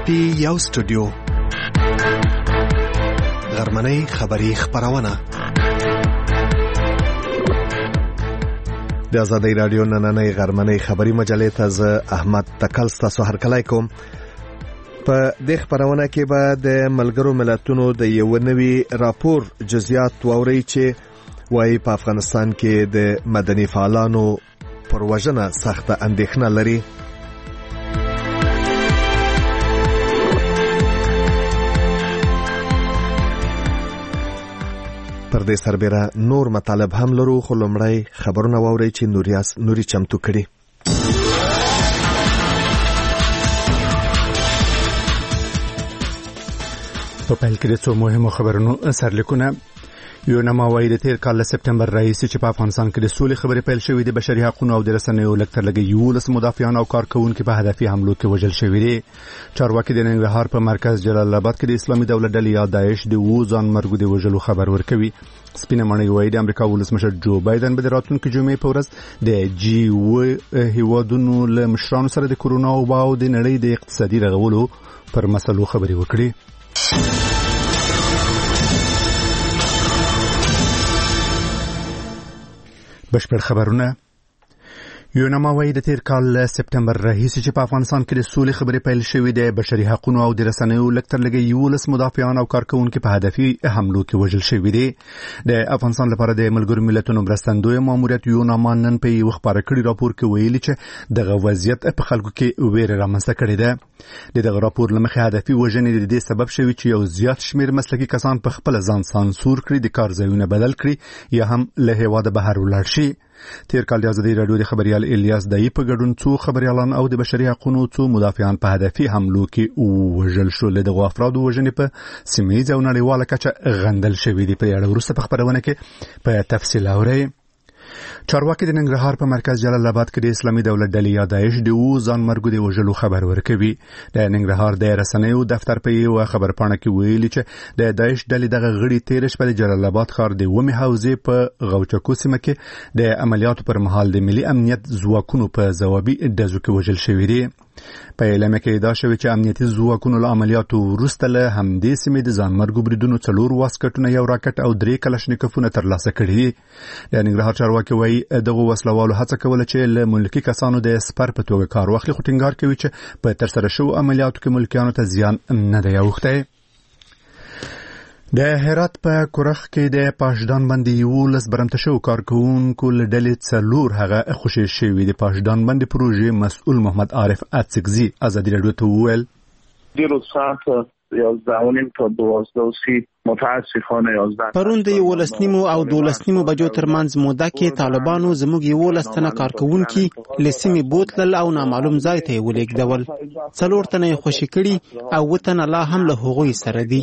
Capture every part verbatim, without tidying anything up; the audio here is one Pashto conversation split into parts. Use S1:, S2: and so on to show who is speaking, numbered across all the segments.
S1: پی یو سټوډیو غرمنۍ خبری خبرونه د آزادۍ رادیو نننۍ غرمنۍ خبری مجلې ته زه احمد تکل ستاسو هرکلی کوم. په دې خبرونه کې به د ملګرو ملتونو د یو نوي راپور جزئیات واورئ چې وايي په افغانستان کې د مدني فعالانو پر وژنه سخته اندېښنه لري. پر دې سربېره نور مطالب هم لرو، خو لومړی خبرونه واورئ چې نوریاس نوري چمتو کړي.
S2: په پیل کې د څو مهمو خبرونو سرلیکونه. یونما وايي د تیر کال له سپټمبر راهیسې چې په افغانستان کې د سولې خبرې پیل شوې د بشري حقوقو او د رسنیو لږ تر لږه یولس مدافعان او کارکوونکي په هدفي حملو کې وژل شوي دي. چارواکي د ننګرهار په مرکز جلال آباد کې د اسلامي دولت ډلې یا داعش د اوو ځانمرګو د وژلو خبر ورکوي. سپینه ماڼۍ وايي د امریکا ولسمشر جو بایدن به د راتلونکي جمعې په ورځ د جی اوه هیوادونو له مشرانو سره د کورونا وبا او د نړۍ د اقتصادي رغولو پر مسلو خبرې وکړي. بشپړ خبرونه. یونما وايي د تیر کال له سپټمبر راهیسې چې په افغانستان کې د سولې خبرې پیل شوې د بشري حقوقو او د رسنیو لږ تر لږه یولس مدافعان او کارکوونکي په هدفي حملو کې وژل شوي دي. د افغانستان لپاره د ملګرو ملتونو مرستندوی ماموریت یونما نن په یو خبره کړي راپور کې ویلي چې دغه وضعیت په خلکو کې ویره رامنځته کړې ده. د دغه راپور له مخې هدفي وژنې د دې سبب شوي چې یو زیات شمیر مسلکي کسان په خپل ځان سانسور کړي، د کار ځایونه بدل کړي یا هم له هیواده بهر ولاړ شي. تیر کال د آزادۍ رادیو د خبريال الیاس دای په ګډون څو خبريالان او د بشري حقوقو څو مدافعان په هدفي حملو کې وژل شول. دغه افراد وژنې په سیمه او نړیواله کچه غندل شوې دي. په اړه وروسته په خبرونه کې په تفصیل اورئ. چارواکي د ننګرهار په مرکز جلال آباد کې د اسلامي دولت ډلې یا داعش د اوو ځانمرګو د وژلو خبر ورکوي. د ننګرهار د رسنیو دفتر په یو خبرپاڼه کې ویلي چې د داعش ډلې دغه غړي تیر شپه د جلال آباد ښار د ومه حوزې په غوچکو سیمه کې د عملیاتو پر مهال د ملي امنیت ځواکونو په ځوابي ډزو کې وژل شوي دي. په اعلان کې دا شوی چې امنیتي ځواکونو له عملیاتو وروسته له همدې سیمې د ځانمرګو بریدونو څلور واسکټونه، یو راکټ او درې کلشنیکوفونه ترلاسه کړي دي. د ننګرهار چارواکي وايي دغه وسلوالو هڅه کوله چې له ملکي کسانو د سپر په توګه کار واخلي، خو ټینګار کوي چې په ترسره شوو عملیاتو کې ملکیانو ته زیان نه دی اوښتی. د هرات په کورخ کې د پاشدان باندې یولس برمته شو کارکوونکو له ډلې څلور هغه خوشي شوي. د پاشدان باندې پروژې مسؤل محمد عارف اتسکزي ازادي رادیو ته وویل
S3: دیروز ساعت یازده و نیم تا دوازده و سی متاسفانه یازده
S4: پرون د یولس نیمو او دولس نیمو بجو ترمنځ موده کې طالبانو زموږ یولس تنه کارکوونکي له سیمې بوتلل او نامعلوم ځای ته یې ولېږدول. څلور تنه یې خوشي کړي او اووه تنه لا هم له هغوی سره دي.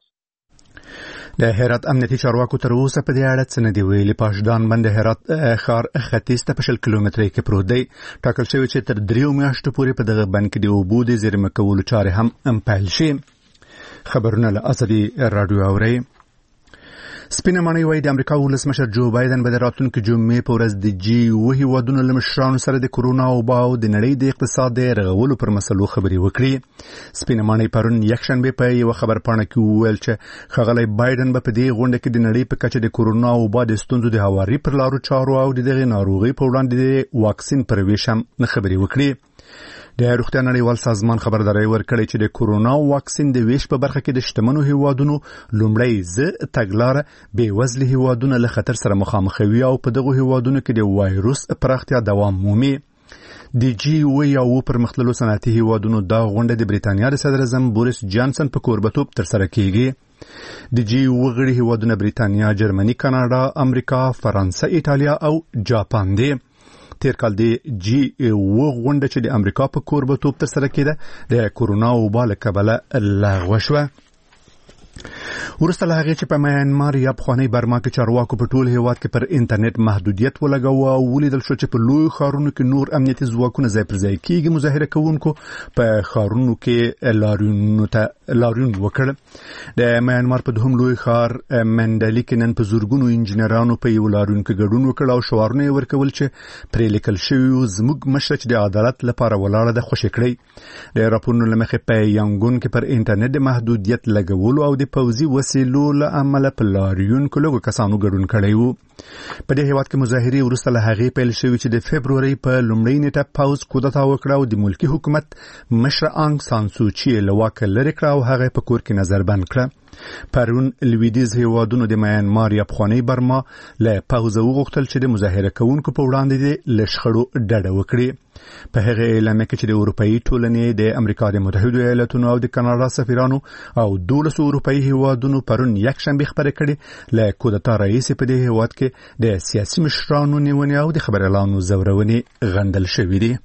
S2: د هرات امنیتي چارواکو تر اوسه په دې اړه څه نه دي ویلي. پاشدان باندې هرات ښار ختیځ ته په شل کیلومترۍ کې پروت دی. ټاکل شوی چې تر دریو میاشتو پورې په دغه بند کې د اوبو د زیرمه کولو چارې هم پیل شي. خبرونه له آزادي رادیو اورئ. سپینه ماڼۍ وايي د امریکا ولسمشر جو بایدن به د راتلونکي جمعې په ورځ د جی اوه هیوادونو له مشرانو سره د کورونا وبا او د نړۍ د اقتصاد د رغولو پر مسلو خبرې وکړي. سپینه ماڼۍ پرون یکشنبه په یو خبرپاڼه کې وویل چې ښاغلی بایدن به په دې غونډه کې د نړۍ په کچه د کورونا وبا د ستونزو د هواري پر لارو چارو او د دغې ناروغۍ په وړاندې د واکسین پر ویش هم خبرې وکړي. د روغتیا نړیوال سازمان خبرداري ورکړې چې د کورونا واکسین د ویش په برخه کې د شتمنو هیوادونو لومړی ز تګلاره بې وزلي هیوادونه له خطر سره مخامخوي او په دغه هیوادونو کې د وایروس پراختیا دوام مومي. د جی اوه یا اووه پرمختللو صنعتي هیوادونو دا غونډه د بریتانیا د صدر اعظم بوریس جانسن په کوربتوب ترسره کیږي. د جی اوه غړي هیوادونه بریتانیا، جرمني، کاناډا، امریکا، فرانسه، ایټالیا او جاپان دي. تیر کال د جی اوه غونډه چې د امریکا په کوربتوب ترسره کېده د کورونا وبا له کبله لغوه شوه. ورسته له هغې چې په میانمار یا پخوانۍ برما کې چارواکو په ټول هیواد کې پر انټرنیټ محدودیت ولګاوه او ولیدل شو چې په لوی ښارونو کې نور امنیتي ځواکونه ځای پر ځای کېږي. مظاهره کوونکو په ښارونو کې لاریون ته لاریون وکړ. د میانمار په دوهم لوی ښار منډلي کې نن په زورګونو انجینرانو په یو لاریون کې ګډون وکړ او شعارونه یې ورکول چې پرې لیکل شوي زموږ مشره چې د عدالت لپاره ولاړه ده خوشې کړئ. د راپورونو له مخې په یانګون کې پر انټرنیټ د محدودیت لګولو او د پوځي وسیلو له امله په لاریون کې لږو کسانو ګډون کړی و. په دې هیواد کې مظاهرې وروسته له هغې پیل شوې چې د فبرورۍ په لومړۍ نیټه پوځ کودتا وکړه او د ملکي حکومت مشره آنګ سان سوچي له واکه لرې کړه او هغه په کور کې نظربند کړه. پرون لویدیځ هیوادونو د میانمار یا پخوانۍ برما له پوځه وغوښتل چې د مظاهره کوونکو په وړاندې له شخړو ډډه وکړي. په هغه اعلامیه کې چې د اروپایي ټولنې د امریکا د متحدو ایالاتونو او د کاناډا سفیرانو او دولسو اروپایي هیوادونو پرون یکشنبه خبرې کړې له کودتا رئیس په دې هیواد کې د سیاسي مشرانو نیونې او د خبريالانو زورونې غندل شوې دي.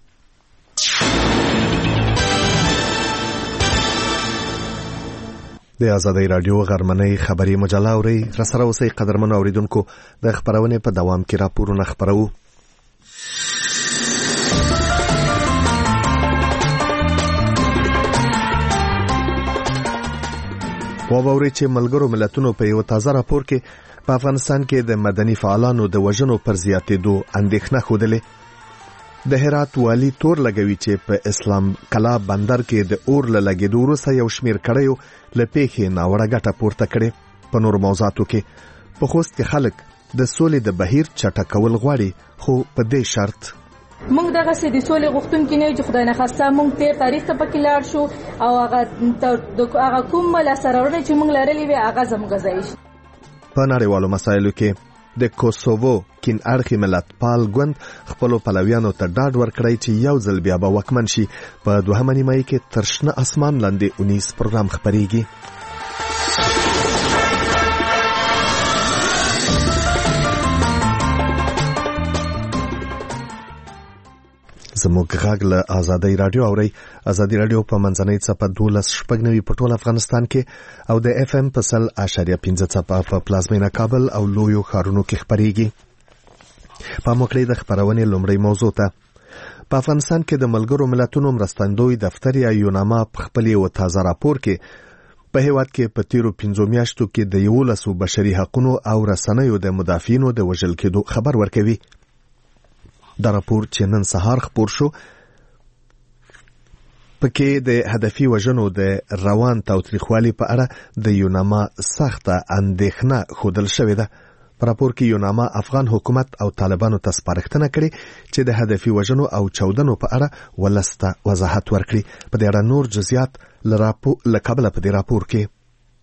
S1: د آزادۍ رادیو غرمنۍ خبري مجله اوري رسره اوسئ قدرمنو اوریدونکو. د خبرونې په دوام کې راپورونه خبرو. وبوري چې ملګرو ملتونو په یو تازه راپور کې په افغانستان کې د مدني فعالانو د وژنو پر زیاتېدو اندېښنه ښودلې. د هرات والی تور لګوي چې په اسلام کلا بندر کې د اور له لګېدو وروسته یو شمېر کړیو له پیښې ناوړه ګټه پورته کړې. په نورو موضوعاتو کې په خوست کې خلک د سولې د بهیر چټکول غواړي، خو په دې شرط
S5: مونږ دغه سې د سولې غوښتونکي نه چې خدای نه خواسته مونږ تیر تاریخ ته پکې لاړ شو او هغه هغه کوم لاسته چې مونږ لرلې وي هغه زموږ ځای شي.
S1: په نړیوالو مسایلو کې د کوسوو کین اړخي ملت پال ګوند خپل پلویانو ته ډاډ ورکړی چې یو ځل بیا به وکمن شي. په دوهمه نیمایي کې تر شنه اسمان لاندې اونیس پروګرام خبريږي. زموږ غږ له آزادۍ رادیو اوري. آزادۍ رادیو په منځنۍ څپه دولس شپږ نوي په ټول افغانستان کې او د اف ام په سل اشاریه پنځه څپه په پلازمینه کابل او لویو ښارونو کې خبريږي. په موکړې د خبرونې لومړی موضوع ته په افغانستان کې د ملګرو ملتونو مرستندوی دفتر یا یوناما په خپل یو تازه راپور کې په هیواد کې په تیرو پنځو میاشتو کې د یولسو بشري حقوقو او رسنیو د مدافعینو د وژل کېدو خبر ورکوي. دا راپور چې نن سهار خپور شو پکې د هدفي وژنو د روان تاوتریخوالي په اړه د یوناما سخته اندېښنه ښودل شوې ده. په راپور کې یوناما افغان حکومت او طالبانو ته سپارښتنه کړې چې د هدفي وژنو او چاودنو په اړه ولسته وضاحت ورکړي. په دې اړه نور جزئیات له کابل په دې راپور کې.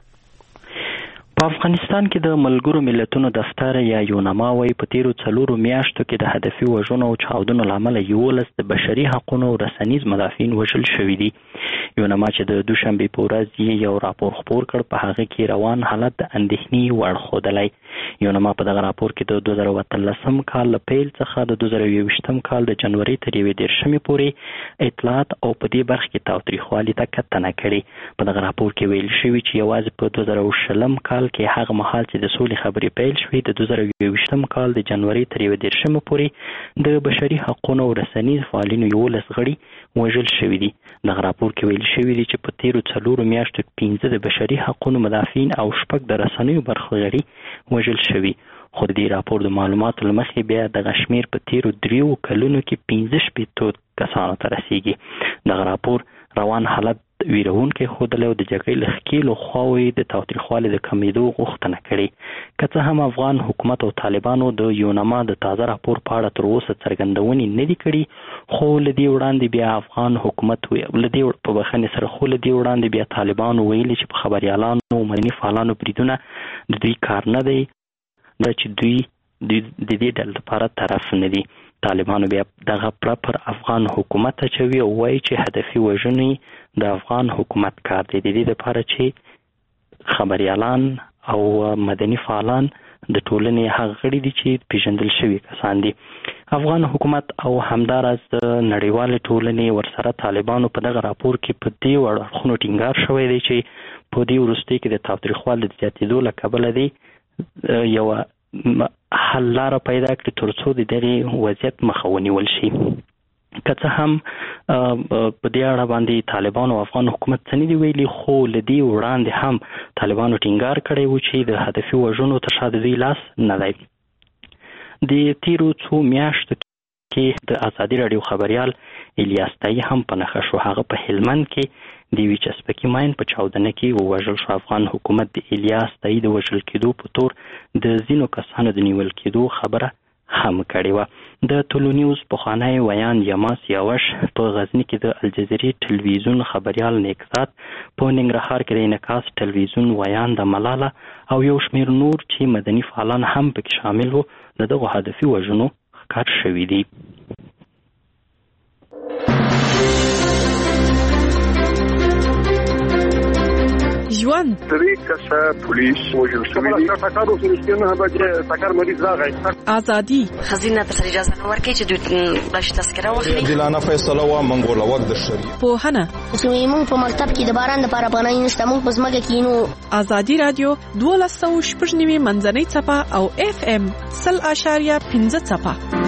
S6: په افغانستان کې د ملګرو ملتونو دفتر یا یوناما وايي په تیرو څلورو میاشتو کې د هدفي وژنو او چاودنو لامل یولس د بشري حقوقو او رسنیز مدافعین وژل شوي دي. یوناما چې د دوشنبه په ورځ یو راپور خپور کړ په هغه کې روان حالت د اندېښنې وړ ښودلی. یوناما په دغه راپور کې د دوه زره اتلسم کال له پیل څخه د دوه زره یوویشتم کال د جنوري تر یوې دېرشمې پورې اطلاعات او په دې برخه کې تاوتریخوالي ته کتنه کړې. په دغه راپور کې ویل شوي چې یوازې په دوه زره شلم کال کې هغه مهال چې د سولې خبرې پیل شوې د دوه زره یوویشتم کال د جنوري تر یوې دېرشمې پورې د بشري حقوقو او رسنیز فعالینو یولس غړي وژل شوي دي. دغه راپور کې ویل شوي دي چې په تیرو څلورو میاشتو کې پنځه د بشري حقوقو مدافعین او شپږ د رسنیو برخه غړي وژل شوي. خو د دې راپور د معلوماتو له مخې بیا دغه شمېر په تیرو دریو کلونو کې پنځه شپېتو کسانو ته رسیږي. دغه راپور روان حالت ویرونکي ښودلی او د جګړې له ښکېلو خواوې د تاوتریخوالي د کمېدو غوښتنه کړې. که څه هم افغان حکومت او طالبانو د یوناما د تازه راپور په اړه تر اوسه څرګندونې نه دي کړي، خو له دې وړاندې بیا افغان حکومت له دې په بخښنې سره خو له دې وړاندې بیا طالبانو ویلي چې په خبریالانو او مدني فعالانو بریدونه د دوی کار نه دی، دا چې دوی د دې ډلې لپاره طرف نه دي. طالبانو بیا دغه پړه پر افغان حکومت اچوي او وایي چې هدفي وژنې د افغان حکومت کار دی، د دې لپاره چې خبریالان او مدني فعالان د ټولنې هغه غړي دي چې پیژندل شوي کسان دي. افغان حکومت او همداراز د نړیوالې ټولنې ورسره طالبانو په دغه راپور کې په دې اړخونو ټینګار شوی دی چې په دې وروستیو کې د تاوتریخوالي د زیاتېدو له کبله دی یوه حل لاره پیدا کړي تر څو د دغې وضعیت مخه ونیول شي. که څه هم په دې اړه باندې طالبانو او افغان حکومت څه نه دي ویلي، خو له دې وړاندې هم طالبانو ټینګار کړی و چې د هدفي وژنو تر شا د دوی لاس نه دی. د تیرو څو میاشتو کې د ازادي راډیو خبریال الیاس تایي هم په نښه شو. هغه په هلمند کې د یوې چسپکي ماین په چاودنه کې ووژل شو. افغان حکومت د الیاس تایي د وژل کېدو په تور د ځینو کسانو د نیول کېدو خبره هم کړې وه. د ټولو نیوز پخوانی ویان یما سیاوش په غزني کې د الجزیرې ټلویزیون خبریال نیکزاد، په ننګرهار کې د انعکاس ټلویزیون ویان د ملاله او یو شمېر نور چې مدني فعالان هم پکې شامل وو د دغو هدفي وژنو ښکار شوي دي.
S7: ژوند
S8: درې کسه پولیس وژل شوي دي. ټکر وشو چې نه بچي ټکر مریض راغی.
S7: ازادي
S9: خزینه ته اجازه نه ورکړي چې دوی بلش تذکره واخلي.
S10: عادلانه فیصله وا منګول وخت د شریعت.
S7: پوهنه
S11: زموږ په مکتب کې د باران لپاره پناه نشته، موږ په ځمکه کې نو.
S7: ازادي رادیو دولس سوه شپږ نوي منځنۍ څپه او اف ام سل اشاریه پنځه څپه.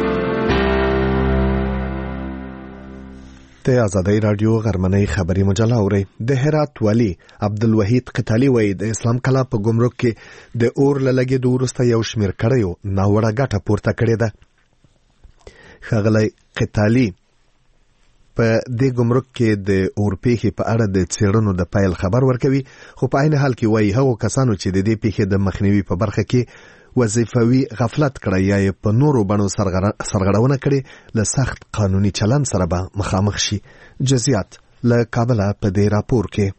S1: د ازادي رادیو غرمنۍ خبري مجله اوري. د هرات والی عبدالوحید قتالي وایي د اسلام کلا په ګمرک کې د اور لګېدو وروسته یو شمېر کړیو ناوړه ګټه پورته کړې ده. ښاغلی قتالي په دې ګمرک کې د اور پیښې په اړه د څېړنو د پیل خبر ورکوي، خو په عین حال کې وایي هغو کسانو چې د دې پیښې د مخنیوي په برخه کې وظیفوي غفلت کړی یا په نورو بڼو سرغړونه کړي له سخت قانوني چلن سره به مخامخ شي. جزئیات له کابل په دې راپور کې.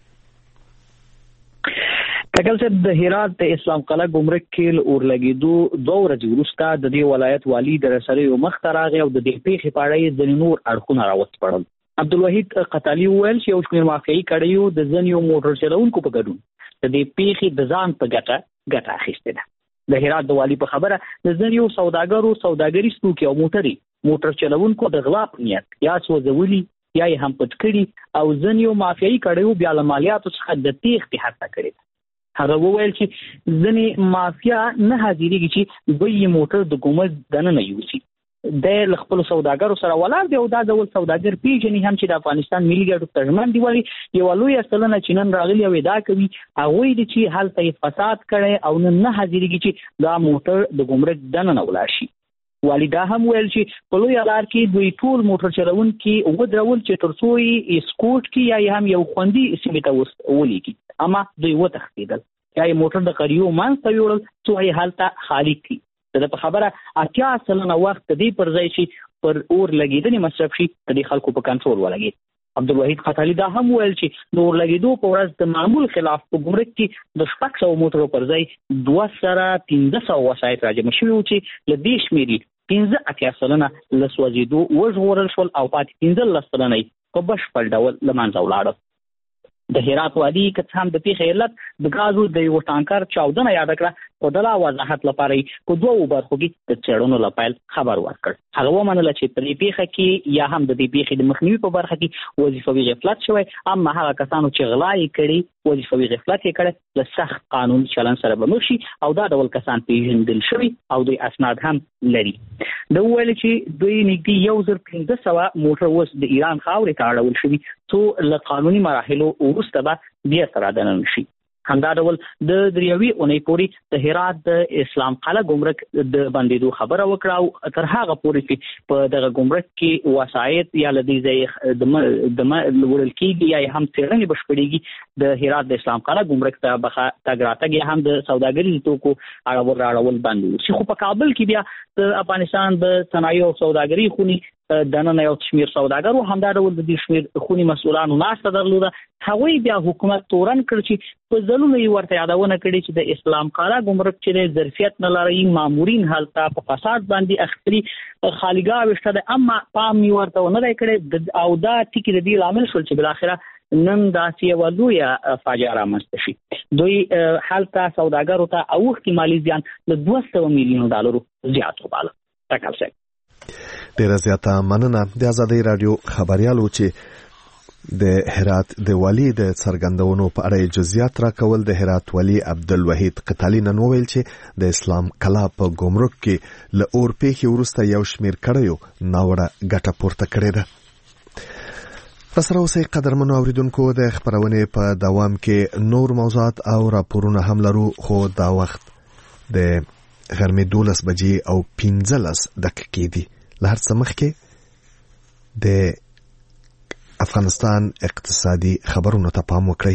S12: تکل صاحب د هرات د اسلام قلعه ګمرک کې اور لګېدو دوه ورځې وروسته د دې ولایت والی د رسنیو مخ ته راغی او د دې پیښې په اړه یې ځینې نور اړخونه راوسپړل. عبدالوحید قتالي وویل چې یو شمېر مافیایي کړیو د ځینو موټر چلوونکو په ګډون د دې پیښې د ځان په ګټه ګټه اخیستې ده. د هرات د والی په خبره د ځینو سوداګرو سوداګریز توکي او موټري موټر چلوونکو د غلا په نیت یا سوځولي یا یې هم پټ کړي او ځینو مافیایي کړیو بیا له مالیاتو څخه د تېښتې هڅه کړې. هغه وویل چې ځینې مافیا نه حاضرېږي چې دوی یې موټر د ګمرک دننه یوسي. د له خپلو سوداګرو سره ولاړ دی او دا ډول سوداګر پیژني هم چې د افغانستان ملي ګټو ته ژمن دي. ولې یوه لویه سلنه چې نن راغلي او ادعا کوي هغوی دي چې هلته یې فساد کړی او نن نه حاضرېږي چې دا موټر د ګمرک دننه ولاړ شي. والي دا هم ویل چې په لویه لار کې دوی ټول موټر چلوونکي ودرول چې تر څو یې اسکوټ کړي یا یې هم یو خوندي سیمې ته ولیږي، اما دوی وتښتېدل یا یې موټر د قریو منځ ته یوړل څو یې هلته خالي کړي. د په خبره اتیا سلنه وخت د دې پر ځای چې پر اور لګېدنې مصرف شي د دې خلکو په کنټرول ولګېد. عبدالوحید قتالي دا هم ویل چې د اور لګېدو په ورځ د معمول خلاف په ګمرک کې د شپږ سوه موټرو پر ځای دوه سره پنځه سوه وسایط راجمع شوي وو چې له دې شمېرې پنځه اتیا سلنه له سوځېدو وژغورل شول او پاتې پنځلس سلنه یې په بشپړ ډول له منځه ولاړل. د هرات وادي که څه هم د پیښې علت د ګازو د یو ټانکر چاودنه یاده کړه، په دلا وضاحت لپاره یې په دوو برخو کې د څېړنو له پیل خبر ورکړ. هغه ومنله چې په دې پیښه کې یا هم د دې پیښې د مخنیوي په برخه کې وظیفوي غفلت شوی، اما هغه کسانو چې غلا یې کړي وظیفوي غفلت یې کړی له سخت قانوني چلن سره به مخ شي او دا ډول کسان پیژندل شوي او دوی اسناد هم لري. دا ویل چې دوی نږدې یو زر پنځه سوه موټر اوس د ایران خاورې ته اړول شوي څو له قانوني مراحلو وروسته به بیا سره دننه شي. همدا ډول د دریوي اونۍ پورې د هرات د اسلام قلعه ګمرک د بندېدو خبره وکړه او تر هغه پورې چې په دغه ګمرک کې وسایط یا له دې ځای د وړل کېږي یا هم څېړنې بشپړېږي د هرات د اسلام قلعه ګمرک ته تګ راتګ یا هم د سوداګریزو توکو اړول راړول بند وي. خو په کابل کې بیا د افغانستان د صنایعو او سوداګرۍ خونې دننه یو شمېر سوداګرو همدا ډول د دې شمېر خوني مسؤلانو ناسته درلوده. هغوی بیا حکومت تورن کړ چې په ځلونو یې ورته یادونه کړې چې د اسلام قلعه ګمرک چې ظرفیت نه لري، مامورین هلته په فساد باندې اخري خالیګاه وشته ده، اما پام یې ورته ونه دی کړی او دا ټکي د دې لامل شول چې بالاخره نن داسې یوه لویه فاجعه رامنځته شي. دوی هلته سوداګرو ته اوښتي مالي زیان له دوه سوه میلیونو ډالرو زیات وباله. ټکل صاحب
S1: ډیره زیاته مننه. د ازادي رادیو خبريالو چې د هرات د والی د څرګندونو په اړه جزئیات راکول د هرات والی عبدالوحید قتالی نن وویل چې د اسلام کلا په ګمرک کې له اور پیښې وروسته یو شمېر کړیو ناوړه ګټه پورته کړې ده. راسره اوسئ قدرمنو اورېدونکو، د خپرونې په دوام کې نور موضوعات او راپورونه هم لرو، خو دا وخت د غرمې دولس بجې او پنځلس دقیقې دي. له هر څه مخکې د افغانستان اقتصادي خبرونو ته پام وکړئ.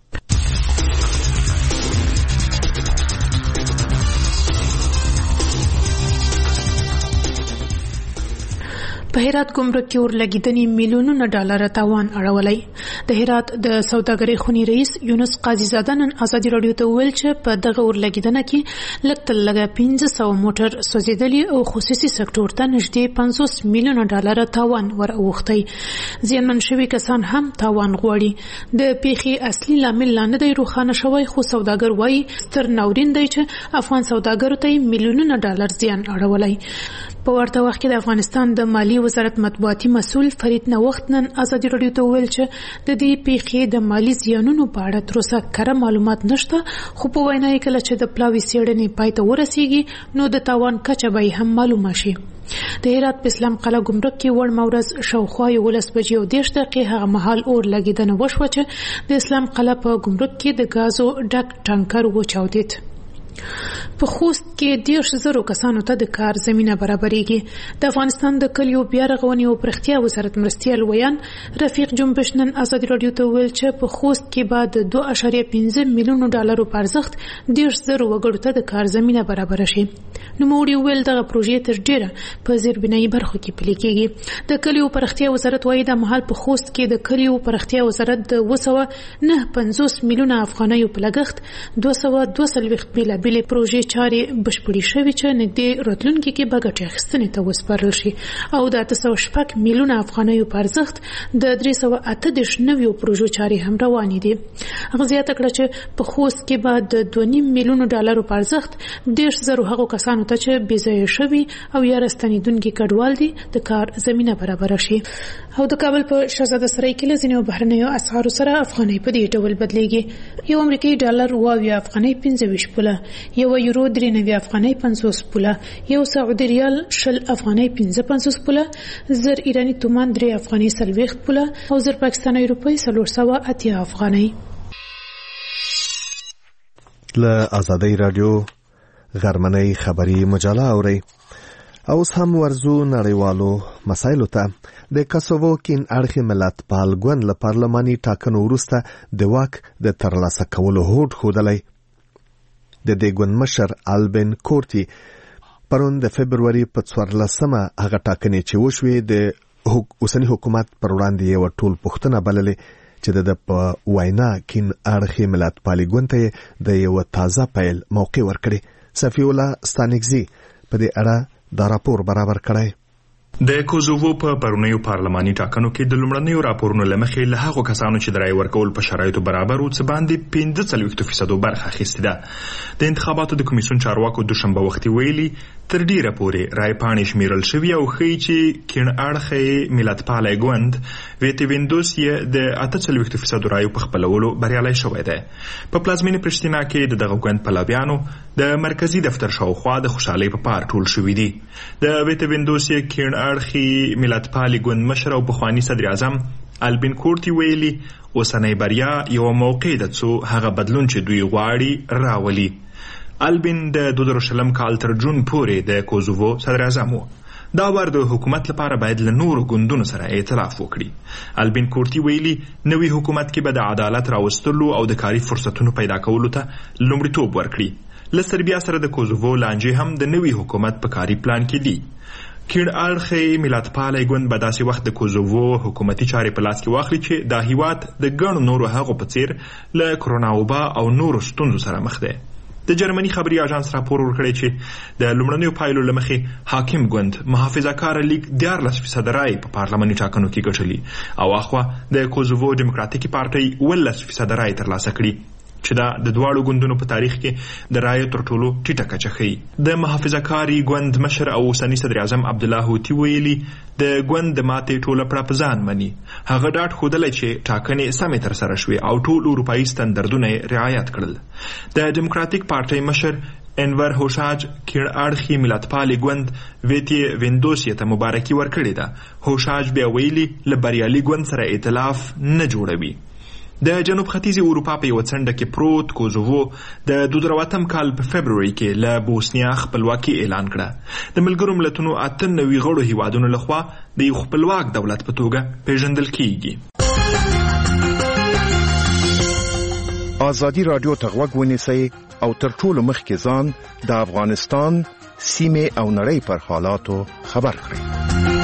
S13: په هرات ګمرک کې ورلګیدنې میلیونونه ډالر تاوان اړولای. د هرات د سوداګرۍ خونی رئیس یونس قاضي زاده نن ازادي رادیو ته ویل چې په دغه ورلګیدنه کې لږ تر لږه پنځه سوه موټر سوځېدلي او خصوصي سکتور ته نږدې پنځوس میلیونه ډالر تاوان ور اوښتی. زیانمن شوي کسان هم تاوان غواړي. د پیښې اصلي لامل لا نه دی روښانه شوی، خو سوداګر وایي ستر ناورین دی چې افغان سوداګرو ته میلیونونه ډالر زیان اړولای. په ورته وخت کې د افغانستان د مالی وزارت مطبوعاتي مسؤل فرید نوښت نن ازادي رادیو ته ویل چې د دې پیښې د مالی زیانونو په اړه تر اوسه کره معلومات نشته، خو په وینا یې کله چې د پلاوي څېړنې پای ته ورسیږي نو د تاوان کچه به هم معلومه شي. د هرات په اسلام قلعه ګمرک کې وړ مورز شاوخوا یولس بجې او دېرش دقیقې هغه مهال اور لګیدنه وشوه چې د اسلام قلعه په ګمرک کې د ګازو ډک ټانکر وچاودېد. په خوست کې دېرش زرو کسانو ته د کار زمینه برابرېږي. د افغانستان د کلیو بیا رغونې او پرختیا وزارت مرستیال ویان رفیق جنبش نن ازادي رادیو ته ویل چې په خوست کې به د دوه اعشاریه پنځه میلیونو ډالرو په ارزښت دېرش زرو وګړو ته د کار زمینه برابره شي. نوموړي ویل دغه پروژې تر ډېره په زیربنایي برخو کې پلي کېږي. د کلیو پرختیا وزارت وایي د مهال په خوست کې د کلیو پرختیا وزارت د اوه سوه نه پنځوس میلیونه افغانیو په لګښت دوه سوه دوه څلوېښت بېلابېلې پروژې چارې بشپړې شوې چې نږدې راتلونکي کې به ګټې اخیستنې ته وسپارل شي او د اته سوه شپږ میلیونه افغانیو په ارزښت د درې سوه اته دېرش نویو پروژو چارې هم روانې دي. هغه زیاته کړه چې په خوست کې به د دوه نیم میلیونو ډالرو په ارزښت دېرش زرو هغو کسانو ته چې بې ځایه شوي او یا راستنېدونکي کډوال دي د کار زمینه برابره شي. او د کابل په شهزاده سرای کې له ځینو بهرنیو اسعارو سره افغانۍ په دې ډول بدلېږي. یو امریکایي ډالر اوه اویا افغانۍ پنځه ویشت پوله، یو یورو درې نوي افغانۍ پنځوس پوله، یو سعودي ریال شل افغانۍ پنځه پنځوس پوله، زر ایراني تومان درې افغانۍ څلوېښت پوله او زر پاکستاني روپۍ څلور سوه اتیا افغانۍ.
S1: له ازادۍ رادیو غرمنۍ خبري مجله اورئ. اوس هم ورزو نړیوالو مسایلو ته. د کاسوو کین اړخي ملت پال ګوند له پارلماني ټاکنو وروسته د واک د ترلاسه کولو هوډ ښودلی. د دې ګوند مشر البن کورټي پرون د فبروري په څوارلسمه هغه ټاکنې چې وشوې د اوسني حکومت پر وړاندې یوه ټول پوښتنه بللې چې د په وینا کین اړخي ملت پالي ګوند ته د یوه تازه پیل موقع ورکړي. صفي الله ستانکزي په دې اړه دا راپور برابر کړی.
S14: د کوزوو په پرونیو پارلماني ټاکنو کې د لومړنیو راپورونو له مخې له هغو کسانو چې د رایې ورکول په شرایطو برابر وو څه باندې پنځه څلوېښت فیصدو برخه اخیستې ده. د انتخاباتو د کمیسیون چارواکو دوشنبه وختي ویلي تر ډیره پورې رایې پاڼې شمیرل شوي او ښیي چې کیڼ اړخی ملتپالی ګوند ویټویندوس یې د اته څلوېښتو فیصدو رایو په خپلولو بریالی شوی دی. په پلازمینې پرشتینا کې د دغه ګوند پلویانو د مرکزي دفتر شاوخوا د خوشحالۍ په پار ټول شوي دي. د ویټویندوس یې کیڼ اړخي ملتپالي ګوند مشر او پخواني صدر اعظم البن کورټي ویلي اوسنۍ بریا یوه موقع ده څو هغه بدلون چې دوی غواړي راولي. البن د دوه زره شلم کال تر جون پورې د کوزوو صدر اعظم و. دا وار د حکومت لپاره باید له نورو ګوندونو سره ائتلاف وکړي. البن کورټي ویلي نوي حکومت کې به د عدالت راوستلو او د کاري فرصتونو پیدا کولو ته لومړیتوب ورکړي. له سربیا سره د کوزوو لانجې هم د نوي حکومت په کاري پلان کې دي. کیڼ اړخی ملتپالی ګوند به داسې وخت د کوزوو حکومتي چارې په لاس کې واخلي چې دا هیواد د ګڼو نورو هغو په څیر له کرونا وبا او نورو ستونزو سره مخ دی. د جرمني خبري اژانس راپور ورکړی چې د لومړنیو پایلو له مخې حاکم ګوند محافظه کاره لیګ دیارلس فیصده رایې په پارلماني ټاکنو کې ګټلي او اخوا د کوزوو ډیموکراتیکي پارټۍ اوولس فیصده رایې ترلاسه کړي چې دا د دواړو ګوندونو په تاریخ کې د رایو تر ټولو ټیټه کچه ښیي. د محافظه کاري ګوند مشر او اوسني صدر اعظم عبدالله هوتي ویلي د ګوند د ماتې ټوله پرپزان مني. هغه ډاډ ښودلی چې ټاکنې سمې ترسره شوې او ټول اروپایي ستندردونه یې رعایت کړل. د ډیموکراتیک پارټۍ مشر انور هوشاج کیڼ اړخي ملتپالې ګوند ویتی ویندوسیې ته مبارکي ورکړې ده. هوشاج بیا ویلي له بریالي ګوند سره ائتلاف نه جوړوي. د جنوب ختیځې اروپا په یوه څنډه کې پروت کوزوو د دوه زره اتم کال په فبروري کې له بوسنیا خپلواکي اعلان کړه. د ملګرو ملتونو اته نوي غړو هیوادونو لخوا د یو خپلواک دولت په توګه پیژندل کیږي.
S15: ازادي رادیو ته غوږ ونیسئ او تر ټولو مخکې ځان د افغانستان سیمې او نړۍ پر حالاتو خبر کړئ.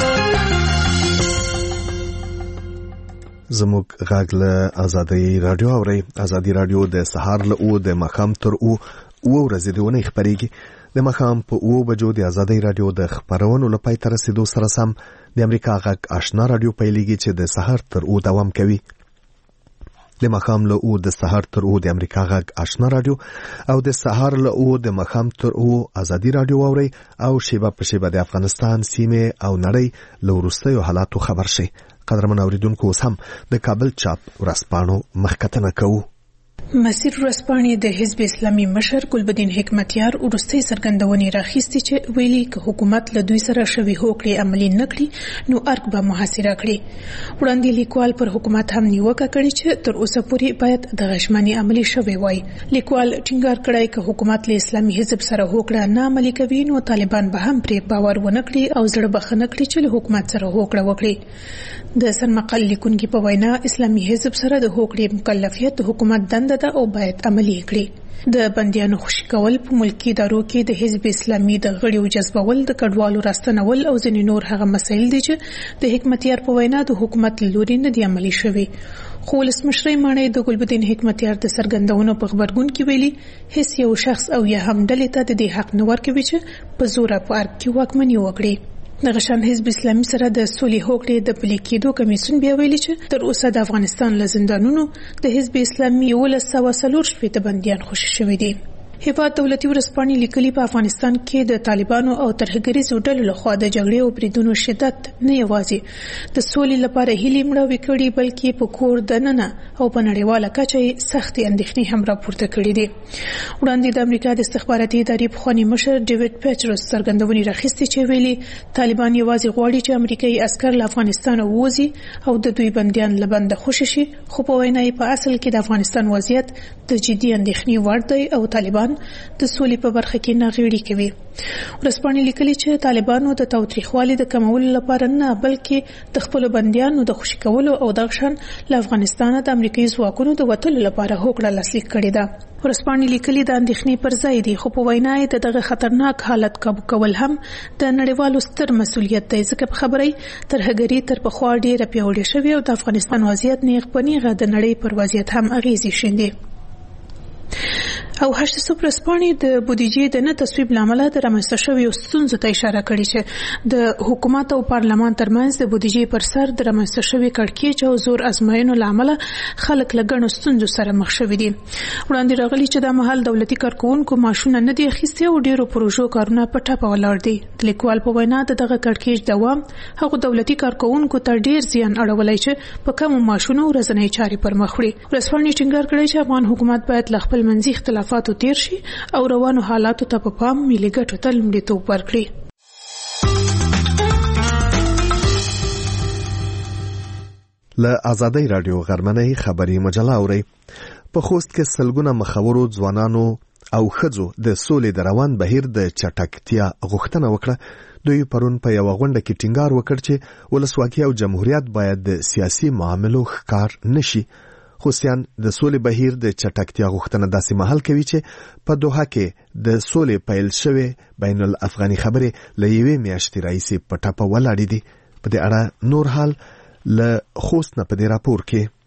S1: زموږ غږ له ازادي رادیو اورئ. ازادي رادیو د سهار له او د ماښام تر او اوه ورځې د اونۍ خپرېږي. د ماښام په اوه بجو د ازادي رادیو د خپرونو له پای ته رسېدو سره سم د امریکا غږ آشنا رادیو پیلېږي چې د سهار تر اوه دوام کوي. د ماښام له او د سهار تر اوه د امریکا غږ آشنا رادیو او د سهار له او د ماښام تر اوه ازادي رادیو اورئ او شیبه په شیبه د افغانستان سیمې او نړۍ له وروستیو حالاتو خبر شئ. قدرمن اوریدونکو اوس هم د کابل چاپ ورځپاڼو مخکتنه کوو.
S13: مسیر ورځپاڼې د حزب اسلامي مشر ګلبدین حکمتیار وروستۍ څرګندونې راخیستې چې ویلي که حکومت له دوی سره شوي هوکړې عملي نه کړي نو ارګ به محاصره کړي. وړاندې لیکوال پر حکومت هم نیوکه کړې چې تر اوسه پورې باید دغه ژمنې عملي شوې وای. لیکوال ټینګار کړی که حکومت له اسلامي حزب سره هوکړه نه عملي کوي نو طالبان به هم پرې باور ونه کړي او زړه بخښنه کړي چې له حکومت سره هوکړه وکړي. د سرمقال لیکونکي په وینا اسلامي حزب سره د هوکړې مکلفیت د حکومت دنده ده او باید عملي کړي. د بندیانو خوشي کول په ملکی ادارو کې د حزب اسلامي د غړیو جذبول د کډوالو راستنول او ځینې نور هغه مسایل دي چې د حکمتیار په وینا د حکومت لوري نه دي عملي شوي. خو ولسمشر ماڼۍ د ګلبدین حکمتیار د څرګندونو په خبرګون کې ویلي هیڅ یو شخص او یا هم ډلې ته د دې حق نه ورکوي چې په زور په ارګ کې واکمني وکړي. د غشان حزب اسلامي سره د سولې هوکړې د پلي کېدو کمیسیون بیا ویلي چې تر اوسه د افغانستان له زندانونو د حزب اسلامي یولس سوه څلور شپېته بندیان خوشي شوي دي. هیواد دولتي ورځپاڼې لیکلي په افغانستان کې د طالبانو او ترهګریزو ډلو لخوا د جګړې او بریدونو شدت نه یوازې د سولې لپاره هیلې مړاوې کړي بلکې په کور دننه او په نړیواله کچه یې سختې اندېښنې هم راپورته کړي دي. وړاندې د امریکا د استخباراتي ادارې پخواني مشر ډیوډ پیټرس څرګندونې راخیستې چې ویلي طالبان یوازې غواړي چې امریکایي عسکر له افغانستانه ووځي او د دوی بندیان له بنده خوشي شي. خو په وینا یې په اصل کې د افغانستان وضعیت د جدي اندېښنې وړ دی او طالبان د سولې په برخه کې ناغېړي کوي. ورځپاڼې لیکلي چې طالبانو د تاوتریخوالي د کمولو لپاره نه بلکې د خپلو بندیانو د خوشي کولو او دغه شان له افغانستانه د امریکایي ځواکونو د وتلو لپاره هوکړه لاسلیک کړې ده. ورځپاڼې لیکلي د اندېښنې پر ځای دي خو په وینا یې د دغه خطرناک حالت قابو کول هم د نړیوالو ستر مسؤلیت دی ځکه په خبرې ترهګري تر پخوا ډېره پیاوړې شوې او د افغانستان وضعیت نیغ په نیغه د نړۍ پر وضعیت هم اغیزې شیندي. او هشت صبح ورځپاڼې د بودیجې د نه تصویب لامل د رامنځته شویو ستونزو ته اشاره کړې چې د حکومت او پارلمان ترمنځ د بودیجې پر سر د رامنځته شوی کړکېچ او زور ازمایښتونو لامل خلک له ګڼو ستونزو سره مخ شوي دي. وړاندې راغلي چې د مهال دولتي کارکونکو معاشونه نه دي اخیستي او ډیرو پروژو کارونه په ټاپه ولاړ دي. د لیکوال په وینا د دغه کړکېچ دوام هغو دولتي کارکونکو ته ډیر زیان اړولی چې په کمو معاشونو ورځنۍ چارې پر مخ وړي. ورځپاڼې ټینګار کړی چې افغان حکومت باید له خپل منځي اختلافاتو تیر شي او روانو حالاتو ته په پام ملي ګټو ته لومړیتوب ورکړي.
S1: له ازادي رادیو غرمنۍ خبري مجله اوري. په خوست کې سلګونه مخورو ځوانانو او ښځو د سولې د روان بهیر د چټکتیا غوښتنه وکړه. دوی پرون په یو غونډه کې ټینګار وکړ چې ولسواکي او جمهوریت باید د سیاسي معاملو ښکار نشي. خوستیان د سولې بهیر د چټکتیا غوښتنه داسې مهال کوي چې په دوحه کې د سولې پیل شوی بین الافغاني خبرې له یوې میاشتې راهیسې په ټاپه ولاړې دي. په دې اړه نور حال له خوست نه په دې راپور کې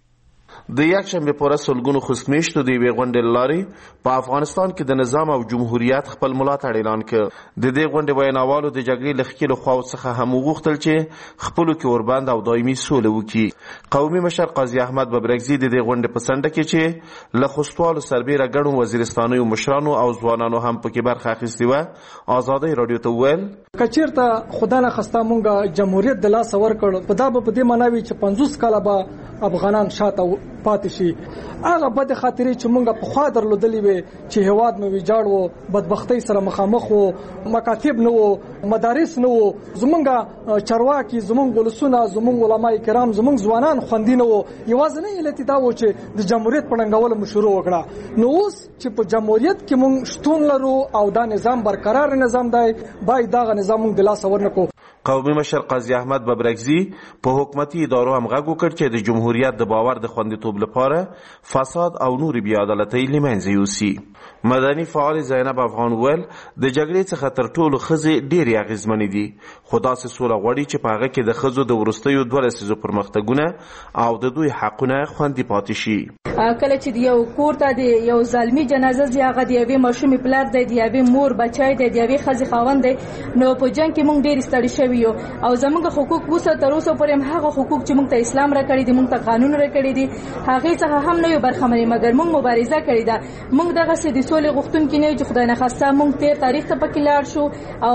S16: د یکشنبه پر ورځ سلګونو خوستمیشتو د یوې غونډې لارې په افغانستان کې د نظام او جمهوریت خپل ملاتړ اعلان کړ. د دې غونډې ویناوالو د جګړې له ښکېلو خواو څخه هم وغوښتل چې خپلو کې وربند او دایمي سوله وکړي. قومي مشر قاضي احمد ببرګزي د دې غونډې په څنډه کې چې له خوستوالو سربیره ګڼو وزیرستانیو مشرانو او ځوانانو هم پکې برخه اخیستې وه ازادۍ راډیو ته وویل
S17: که چېرته خدا نه خسته مونږ جمهوریت د لاسه ورکړ په دا به په دې معنا وي چې پنځوس کاله به افغانان شاته پاتې شي. هغه بد خاطرې چې مونږ په خوا درلودلې وي چې هواد مو ویجاړ وو بدبختۍ سره مخامخ وو مکاتب نه وو مدارس نه وو زمونږ چارواکي زمونږ ولسونه زمونږ علما کرام زمونږ ځوانان خوندي نه وو. یوازینی علت دا و چې د جمهوریت په ړنګولو مو شروع وکړه. نو اوس چې په جمهوریت کې مونږ شتون لرو او دا نظام برقرار نظام دی باید دا نظام مونږ د لاسه ورنکړو.
S16: قومي مشر قاضي احمد ببرګزي په حکومتي ادارو هم غږ وکړ چې د جمهوریت د باور د خوندیتوب لپاره فساد او نورې بې عدالتۍ له منځه یوسي. مدني فعال زینب افغان وویل د جګړې څخه تر ټولو ښځې ډېرې اغېزمنې دي خو داسې سوله غواړي چې په هغه کې د ښځو د وروستیو دوه لسیزو پرمختګونه او د دوی حقونه خوندي پاتې شي.
S5: کله چې د یو کور ته د یو ظالمي جنازه ځي هغه د یوې ماشومې پلار دی د یوې مور بچی دی د یوې ښځې خاوند دی نو په جنګ کې موږ ډېر ستړي شوي یو او زموږ حقوق اوس تر اوسه پورې هم هغه حقوق چې موږ ته اسلام راکړي دي موږ ته قانون راکړي دي هغې څخه هم نه یو برخمن مګر موږ مبارزه کړې ده. موږ دغسې د سولې غوښتونکي نه یو چې خدای نخواسته موږ تېر تاریخ ته پکې لاړ شو او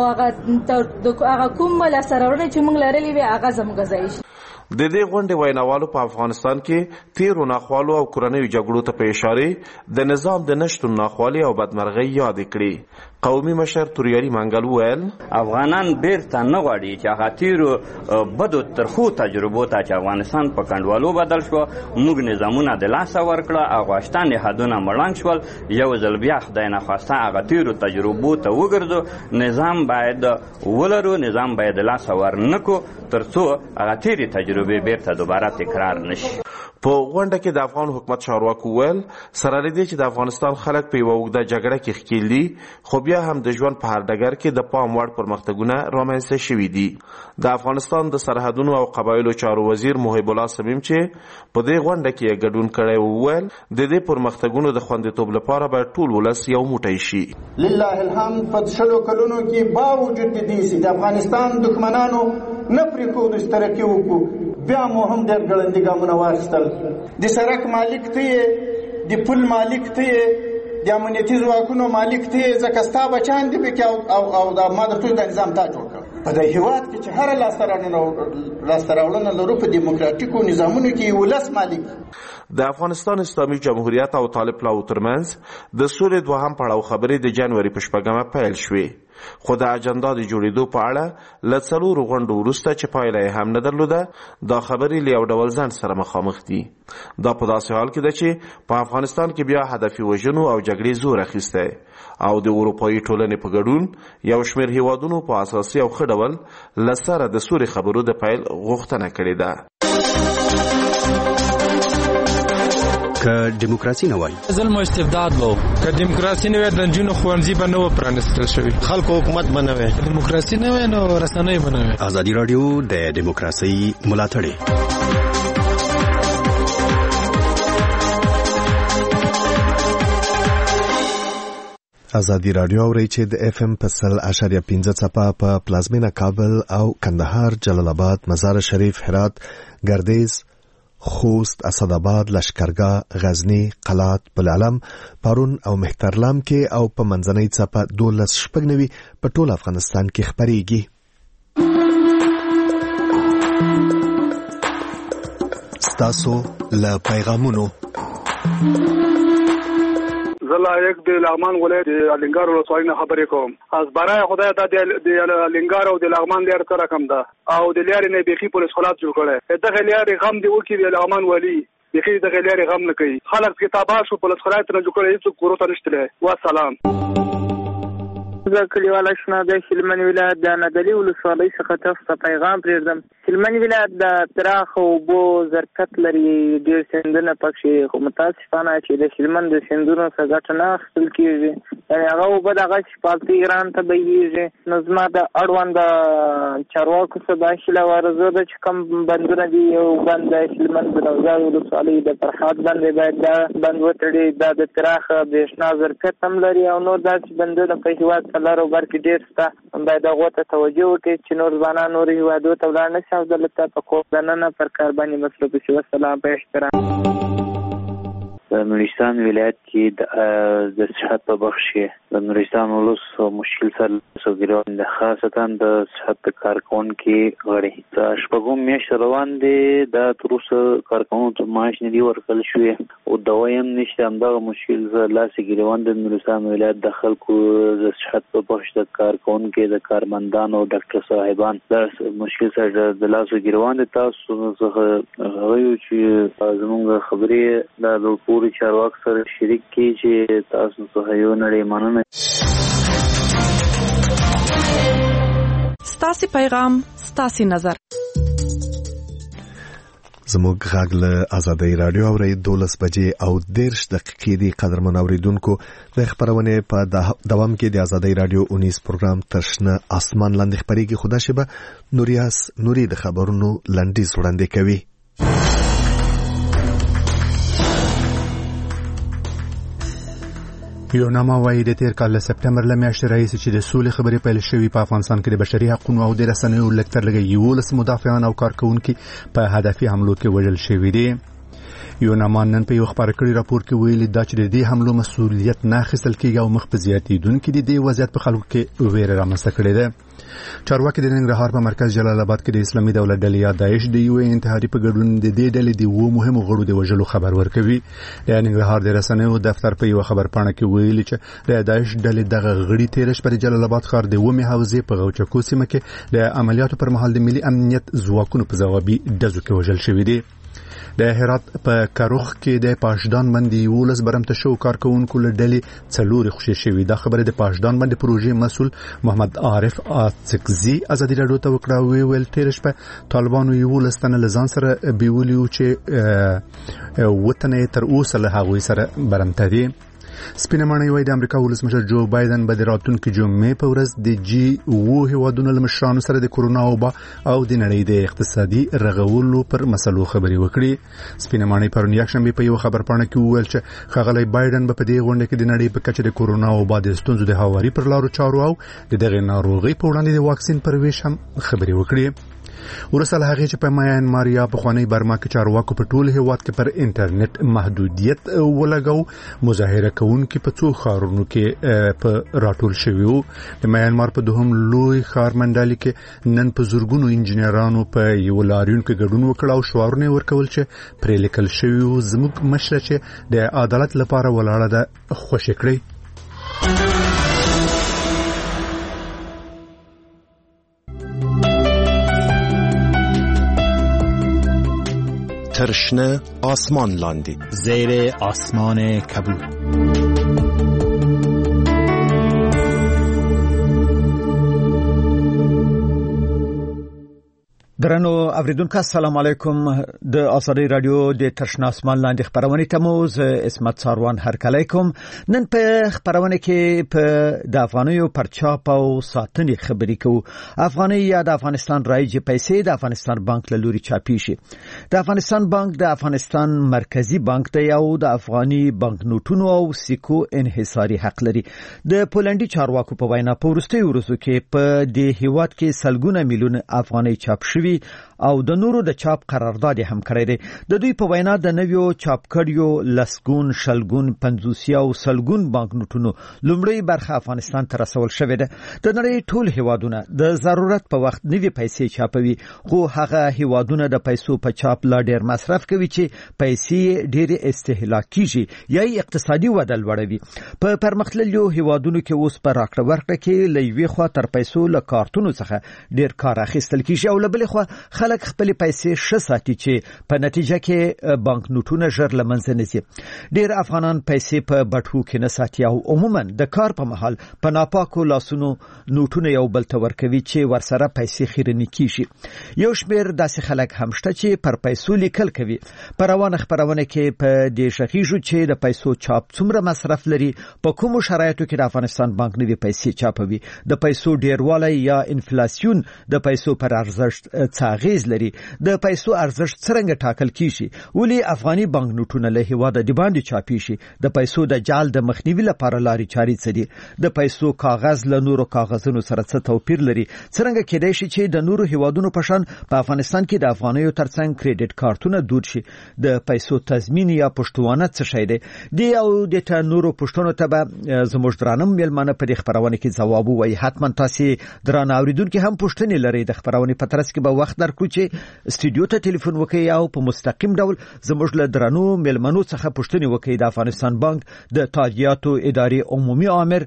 S5: هغه هغه کوم لاسته راوړنې چې موږ لرلې وي هغه زموږ ځای شي.
S16: د دې غونډې ویناوالو په افغانستان کې تیرو ناخوالو او کورنیو جګړو ته په اشارې د نظام د نشتون ناخوالي او بدمرغۍ یادې کړې. قومي مشر توریالي منګل وویل
S18: افغانان بیرته نه غواړي چې هغه تیرو بدو ترخو تجربو ته چې افغانستان په کنډوالو بدل شو موږ نظامونه د لاسه ورکړه افغانستان نهادونه مړنګ شول یو ځل بیا خدای نخواسته هغه تیرو تجربو ته وګرځو نظام باید ولرو نظام باید د لاسه ورنکو تر څو هغه تیرې تجربې بیرته دوباره تکرار نشي.
S16: په غونډه کې د افغان حکومت چارواکو ویل سره لدې چې د افغانستان خلک په یوه اوږده جګړه کې ښکېل دي خو بیا هم د ژوند په هر ډګر کې د پام وړ پرمختګونه رامنځته شوي دي. د افغانستان د سرحدونو او قبایلو چارو وزیر محب الله صمیم چې په دې غونډه کې یې ګډون کړی وویل د دې پرمختګونو د خوندیتوب لپاره باید ټول ولس یو موټی شي.
S19: لله الحمد په شلو کلونو کې باوجود د دې چې د افغانستان دښمنانو نه پرېښودو چې ترقي وکړو بیا مو هم ډېر ګړندي ګامونه واخیستل. د سړک مالک ته یې د پل مالک ته یې د امنیتي ځواکونو مالک ته یې ځکه ستا بچیان دي پکې او او د ما درته د نظام تا جوړ کړ. په دې هېواد کې چې هره لاسته راوړنه لرو په دیموکراتیکو نظامونو کې ولس مالک.
S16: د افغانستان اسلامي جمهوریت او طالب پلاو ترمنځ د سولې دوهم پړاو خبرې د جنوري په شپږمه پیل شوې خو د اجنډا د جوړېدو په اړه له څلورو غونډو وروسته چې پایله یې هم نه درلوده دا خبرې له یو ډول ځنډ سره مخامخ دي. دا په داسې حال کې ده چې په افغانستان کې بیا هدفي وژنو او جګړې زور اخیستی او د اروپایي ټولنې په ګډون یو شمېر هیوادونو په اساسي او ښه ډول له سره د سولې خبرو د پیل غوښتنه کړې ده.
S20: که دیموکراسي نه وای
S21: ظلم او استبداد وو که دیموکراسي نه وای د نجونو ښوونځي به نه و پرانیستل شوي
S22: خلکو حکومت به نه وای
S21: دیموکراسي نه وای نو رسنۍ به نه وای.
S20: ازادي راډیو د دیموکراسي ملاتړی
S1: ازادي راډیو اوري چې د اف ام په سل اشاریه پنځه څپه په پلازمینه کابل او کندهار جلال آباد مزار شریف هرات ګردیز خوست اسداباد لشکرګاه غزنی قلات بلعلم پرون او مهترلام کې او په منځنۍ څپه دولس شپږ نوي په ټول افغانستان کې خبرېږي. ستاسو له پیغامونو
S8: زلایق د لغمان ولایت د الینګار ولسوالۍ نه خبرې کوم. از برای خدای دا د الینګار او د لغمان لار سره کم ده او د لارې نه بیخي پولیس خلاص جوړ کړي دغه لارې غم دی وکړي د لغمان ولی بیخي دغه لارې غم نه کوي خلک کتابه شو پولیس خلاص نه جوړ کړي هیڅ کورو ته نشته. والسلام.
S3: زه کلیوال اشنا د هلمند ولایت د نادعلي ولسوالۍ څخه تاسو ته پیغام پرېږدم. هلمند ولایت د پراخو اوبو ظرفیت لري، ډېر سیندونه پکې، خو متاسفانه چې د هلمند د سیندونو څخه ګټه نه اخیستل کېږي، یعنې هغه اوبه دغسې پالتي ایران ته بهیږي. نو زما د اړوند چارواکو څخه دا هیله وارزو ده چې کوم بندونه دي، یو بند د هلمند د نوزاد ولسوالۍ د فرحات بند باید دا بند وتړي، دا د پراخه برېښنا ظرفیت هم لري او نور داسې بندونه په هېواد په لر او بر کې ډېر شته، باید هغو ته توجه وکړي چې نور ځوانان نورو هېوادو ته ولاړ نه شي او دلته په کور دننه پر کار باندې مصروف شي. والسلام په احترام.
S22: د نورستان ولایت کې د صحت په بخش کې د نورستان ولس مشکل سره سوګریوان د خاصتا د صحت کارکونکو غړي د شپږم میاشت روان دي، د تر اوسه کارکونکو معاش نه دی ورکړل شوی او دوایم نشته. همدغه مشکل سره لاس ګریوان د نورستان ولایت د خلکو د صحت په بخش د کارکونکو د کارمندانو او ډاکټر صاحبان د مشکل سره د لاس ګریوان دي. تاسو څنګه غوښتو چې زموږ خبرې د لوړ چارواک سره شریک کی چې تاسو څه یو نړۍ مننه.
S7: ستاسو پیغام ستاسو نظر.
S1: زموږ غږ له آزادۍ رادیو اوري دولس بجې او دیرش دقیقې دی. قدرمن اوریدونکو، د خبرونه په دوام کې د آزادۍ رادیو اونیس پروګرام ترشنه اسمان لاندې خبرېږي. خدا شبه نوریاس نوري د خبرونو لنډیز وړاندې کوي.
S2: یو نامه وايي د تیر کال سپټمبر له میاشتې راهیسې چې د سولې خبرې پیل شوې په افغانستان کې د بشري حقوقو او د رسنیو لږ تر لږه یولس مدافعان او کارکونکي په هدفي حملو کې وژل شوي دي. یو نامه نن په یو خبري کړي راپور کې ویلي دا چې د دې حملو مسؤلیت نه اخیستل کېږي او مخ په زیاتېدونکو د دې وضعیت په خلکو کې ویره رامنځته کړې ده. چارواکي د ننګرهار په مرکز جلال آباد کې د اسلامي دولت ډلې یا داعش د یو انتحاري په ګډون د دې ډلې د وو مهمو غړو د وژلو خبر ورکوي. د ننګرهار د رسنیو دفتر په یو خبر پاڼه کې ویلي چې د داعش ډلې دغه غړي تیر شپه د جلال آباد ښار د ومه حوزې په غوچکو سیمه کې د عملیاتو پر مهال د ملي امنیت ځواکونو په ځوابي ډزو کې وژل شوي دي. د هرات په کاروخ کې د پاشدان باندې ولس برمته شو کارکونکو له ډلې څلوري خوشي شوي. دا خبره د پاشدان باندې پروژې مسول محمد عارف اڅکزي ازادي راډیو ته وکړه. ویل تیر شپه طالبانو یو لستنه لزان سره بیولیو چې وطن تر اوسه له هغوی سره برمته دي. سپینه ماڼۍ وایي د امریکا ولسمشر جو بایدن به د راتلونکي جمعې په ورځ د جی اوه هیوادونو له مشرانو سره د کورونا وبا او د نړۍ د اقتصادي رغولو پر مسلو خبرې وکړي. سپینه ماڼۍ پرون یکشنبه په یو خبر پاڼه کې وویل چې ښاغلی بایدن به په دې غونډه کې د نړۍ په کچه د کورونا وبا د ستونزو د هواري پر لارو چارو او د دغه ناروغۍ په وړاندې د واکسین پر ویش هم خبرې وکړي. ورسره هغه چې په میانمار یا په خوانی برما کې چارواکو په ټول هیواد کې پر انټرنیټ محدودیت ولګاو. مظاهره کوونکي په څو ښارونو کې په راټول شوي وو. د میانمار په دوهم لوی ښار منډالي کې نن په زورګونو انجنیرانو په یو لاریون کې ګډون وکړ او شعارونه ورکول چې پرې لیکل شوي وو زموږ مشره چې د عدالت لپاره ولاړه ده خوشی کړئ.
S15: ترشنه آسمان لاندې
S23: زیر آسمان کبود.
S24: درنو اوریدونکو السلام علیکم. د آزادۍ رادیو د ترشنه اسمان لاندې خبرونه ته مو ز اسمت ساروان هرکلی کوم. نن په خبرونه کې په د افغانیو پرچاپ او ساتنې خبرې کوو. افغاني یا د افغانستان رایج پیسې د افغانستان بانک له لوري چاپی شي. د افغانستان بانک د افغانستان مرکزی بانک دی او د افغاني بانک نوټونو او سکو انحصاري حق لري. د پولندي چارواکو په وینا په وروستیو ورځو کې په دې هیواد کې سلګونه میلیون افغاني چاپ شوي او د نورو د چاپ قرارداد هم کړی دی. د دوی په وینا د نویو چاپ کړیو لسګون شلګون پنځوسیا او سلګون بانک نوټونو لومړی برخه افغانستان ته رسول شوې ده. د نړۍ ټول هیوادونه د ضرورت په وخت نوي پیسې چاپوي، خو هغه هیوادونه د پیسو په چاپ لا ډیر مصرف کوي چې پیسې ډیر استهلاک کیږي یا اقتصادي وده لوړوي. په پرمختللو هیوادونو کې اوس په راکړه ورکړه کې لوي خوا تر پیسو له کارتونو څخه ډیر کار اخیستل کیږي او له بل خوا علاوه خلک خپل پیسې ښه ساتي چې په نتیجه کې بانک نوټونه ژر له منځه نه ځي. ډېر افغانان پیسې په بټوو کې نه ساتي او عموما د کار په مهال په ناپاکو لاسونو نوټونه یو بل ته ورکوي چې ورسره پیسې خیرنې کیږي. یو شمېر داسې خلک هم شته چې پر پیسو لیکل کوي. په روانه خپرونه کې په دې شغیږو چې د پیسو چاپ څومره مصرف لري، په کومو شرایطو کې د افغانستان بانک نوي پیسې چاپوي، د پیسو ډیروالی یا انفلاسیون د پیسو پر ارزښت څه اغیز لري، د پیسو ارزښت څنګه ټاکل کیږي، ولې افغاني بانک نوټونه له هیواده د باندې چاپی شي، د پیسو د جعل د مخنیوي لپاره لارې چارې څه دي، د پیسو کاغذ له نورو کاغذونو سره څه توپیر لري، څنګه کېدای شي چې د نورو هیوادونو په شان په افغانستان کې د افغانیو ترڅنګ کریډټ کارتونه دود شي، د پیسو تضمین یا پښتوانه څه شي دی. دی او د ته نورو پښتنو ته به زموږ درانم میلمانه په دې خبرونه کې ځواب وایي. حتما تاسو درانه اوریدونکو هم پښتني لري. د خبرونه په ترڅ کې به وخت درکړو چې استودیو ته ټلیفون وکړي او په مستقیم ډول زموږ له درانو میلمنو څخه پښتني وکړي. د افغانستان بانک د تاجیاتو ادارې عمومي عامر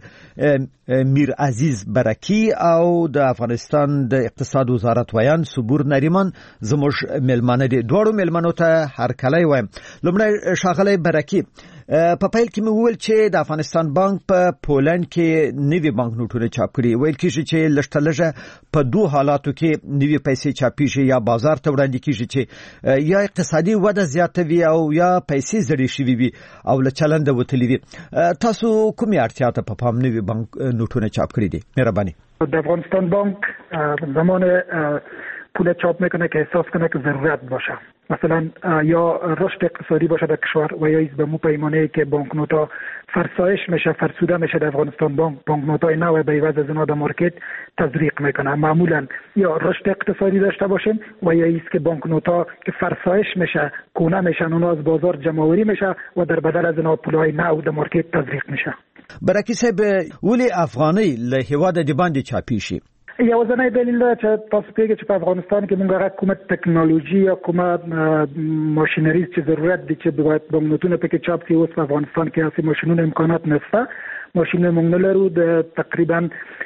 S24: میر عزیز برکی او د افغانستان د اقتصاد وزارت ویان صبور نریمان زموږ میلمانه دي. دوړو میلمنو ته هر کله وایم. لومړی شاغلی برکی، په پیل کې مې وویل چې د افغانستان بانک په پولند کې نوي بانک نوټونه چاپ کړي. ویل کېږي چې لږ لږه په دوه حالاتو کې نوي پیسې چاپیږي، یا بازار ته وړاندې کېږي چې یا اقتصادي وده زیاته وي او یا پیسې زړې شوي وي او له چلنده وتلي وي. تاسو کومې اړتیا ته په پام نوي بانک نوټونه چاپ کړي دي؟ مهرباني.
S4: د افغانستان بانک زمان پول چاپ میکنه که احساس کنه که ضرورت باشه، مثلا یا رشد اقتصادی باشه در کشور و یا به مو پیمانه که بانکنوتا فرسایش میشه، فرسوده میشه. در افغانستان بانک بانکنوتای نو به عوض از اونها در مارکت تزریق میکنه. معمولا یا رشد اقتصادی داشته باشیم و یا ایست که بانکنوتا که فرسایش میشه، کونه میشن، اونها از بازار جمع‌آوری میشه و در بدل از اونها پولای نو در مارکت تزریق میشه.
S24: برکی صاحب، ولی افغانی له هیواد د باندې چاپی شي؟
S4: یوازینی دلیل دا چې تاسو پیږي چې په افغانستان کې موږ هغه کومه ټکنالوژي یا کومه ماشینری چې ضرورت دي چې باید بانکنوټونه پکې چاپ شي، اوس په افغانستان کې هغه ماشینونه امکانات نشته. ماشین موږ نه لرو. د تقریبا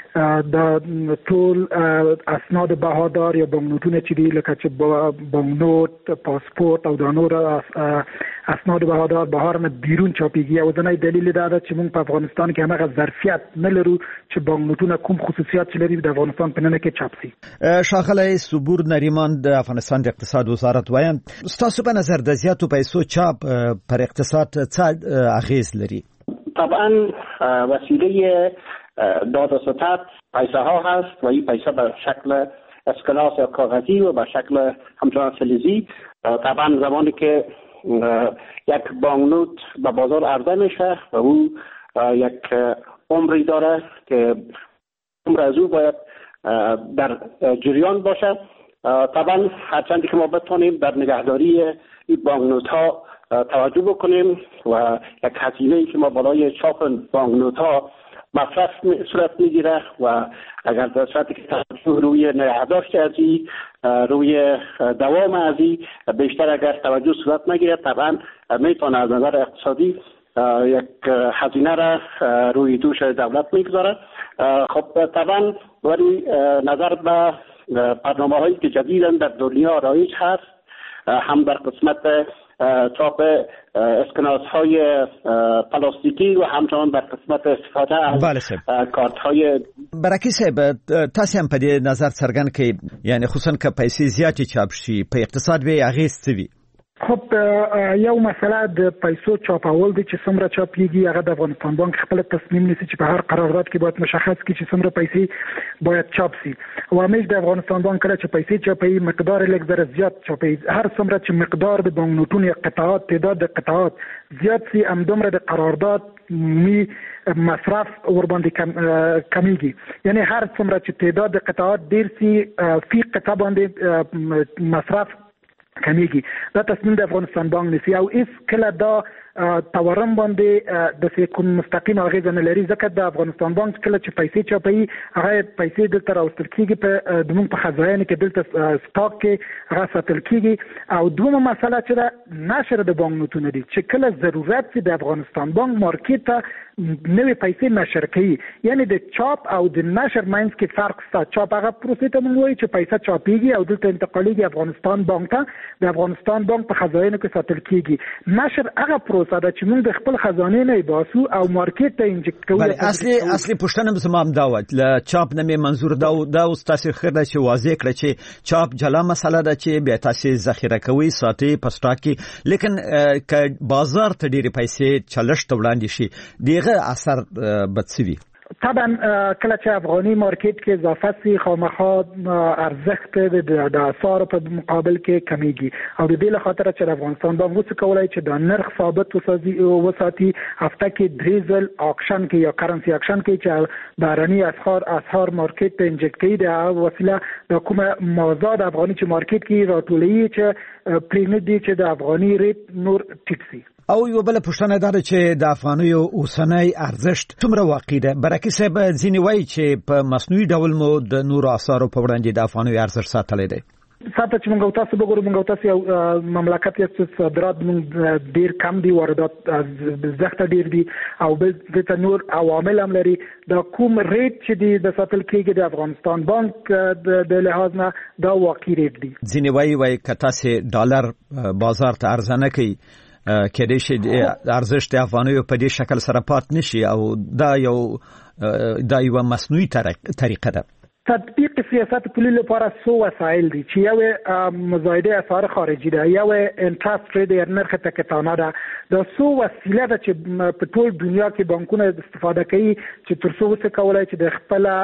S4: د ټول اسناد بهادار یا بانکنوټونه چې دي لکه چې بانکنوټ، پاسپورت او د نور اسناد بهادار بهار نه بیرون چاپیږي. یوازینی دلیل دا ده چې موږ په افغانستان کې هغه ظرفیت نه لرو چې بانکنوټونه کوم خصوصیات چې لري د افغانستان په نن کې چاپ شي.
S24: شاغلی صبور نریمان د افغانستان د اقتصاد وزارت وایم، ستاسو په نظر د زیاتو پیسو چاپ پر اقتصاد څه اغیز لري؟
S6: طبعا وسیله داد و ستد پیسه ها هست و این پیسه به شکل اسکناس یا کاغذی و به شکل همچنان فلزی. طبعا زمانی که یک بانکنوت به بازار عرضه میشه و او یک عمری داره که عمر از او باید در جریان باشه. طبعا هرچندی که ما بتونیم در نگهداری این بانکنوت ها توجه بکنیم و یک هزینه‌ای که ما بالای چاپ بانکنوت ها مصرف صورت میگیره و اگر در صورتی که توجه روی نگهداشت ازی، روی دوام ازی بیشتر اگر توجه صورت نگیره، طبعا میتونه از نظر اقتصادی یک هزینه را روی دوش دولت میگذاره. خب طبعا ولی نظر به برنامه هایی که جدیداً در دنیا رایج هست، هم در قسمت چاپ اسکناس های پلاستیکی و همچنان در قسمت استفاده از کارت های.
S24: برکی صاحب، تاسو هم په دې نظر څرګند کړئ، یعنی خصوصا که پیسې زیاتې چاپ شي په اقتصاد به اغیز څه وي؟
S4: خب یو مسله د پیسو چاپول دي چې څومره چاپیږي. هغه د افغانستان بانک خپل تصمیم نیسي چې په هر قرارداد کې باید مشخص کړي چې څومره پیسې باید چاپ شي. او همیش د افغانستان بانک کله چې پیسې چاپي مقدار لږ ذره زیات چاپي. هر څومره چې مقدار د بانکنوټونو یا قطعات، تعداد د قطعات زیات سي، همدومره د قرارداد می مصرف ور باندې کم کمیږي. یعنی هر څومره چې تعداد د قطعات ډیر سي، فی قطعه باندې مصرف کمیږي. دا تصمیم د افغانستان بانک نیسي او هیڅ کله دا تورم باندې د کوم مستقیم اغیزه نه لري ځکه د افغانستان بانک کله چې پیسې چاپي هغه پیسې دلته راوستل کیږي په د موږ په خزانه کې دلته سٹاک کې هغه ساتل کیږي او دومره مسله چې د نشر د بانک نوټونه دي چې کله ضرورت چې د افغانستان بانک مارکیټ ته نوې پیسې نشر کوي یعنی د چاپ او د نشر ماینس کې فرق شته. چاپ هغه پروسې ته موږ وایي چې پیسې چاپيږي او دلته انتقالېږي افغانستان بانک ته د افغانستان بانک په خزانه کې ساتل کیږي. نشر هغه پروسه ده چې موږ د خپل خزانه نه باسو او مارکیټ ته انجکټ کوو.
S24: بل اصلي اصلي پښتنه زمام داوت ل چاپ نه منظور دا دا اوس تاسو خره چې واضح کړ چې چاپ جلا مسله ده چې بیا تاسو ذخیره کوي ساتي پسټا کې لیکن ک بازار ته ډېری پیسې چلشت وړاندې شي دیغه اثر بدسوي.
S4: طبعا کله چې افغاني مارکیټ کې اضافه سي خامخا ارزښت د اسعار په مقابل کې کمیږي او د دې لپاره چې افغانستان به وڅ کولای چې د نرخ ثابت وساتي وساتي هفته کې دریزل اکشن کې یا کرنسي اکشن کې چې بهرني اسعار اسعار مارکیټ ته انجکټ کوي د وسیله د کومه موضوع د افغاني چې مارکیټ کې راټولي چې پریمید دي چې د افغاني ریټ نور ټیټ سي.
S24: او یو بل پښتنه ده چې د افغانیو اوسنۍ ارزښت څومره واقع ده. برکې صاحب ځینې وایي چې په مصنوعي ډول مو د نورو اسعارو په وړاندې د افغانیو ارزښت ساتلی دی.
S4: ساته چې موږ تاسو وګورو موږ تاسو یو مملکت یې صادرات موږ ډیر کم دي واردات زخته ډیر دي او د نور عوامل هم لري. د کوم ریټ چې دی د ساتل کېږي د افغانستان بانک د لحاظ نه دا واقعي ریټ دی.
S24: ځینې وایي وایي که تاسو ډالر بازار ته ارزانه کوي کېدای شي ارزښت د افغانیو په دې شکل سره پات نشي او دا یو دا یو مصنوعي طریقه ده.
S4: تطبیق سیاست پولی لپاره سو وسایل دي چې یو مزایده اسعار خارجي ده یو انټرست ریټ یا نرخ تکتانه ده. د سو وسیله ده چې په ټول دنیا کې بانکونه استفاده کوي چې تر څو وسه کولای چې د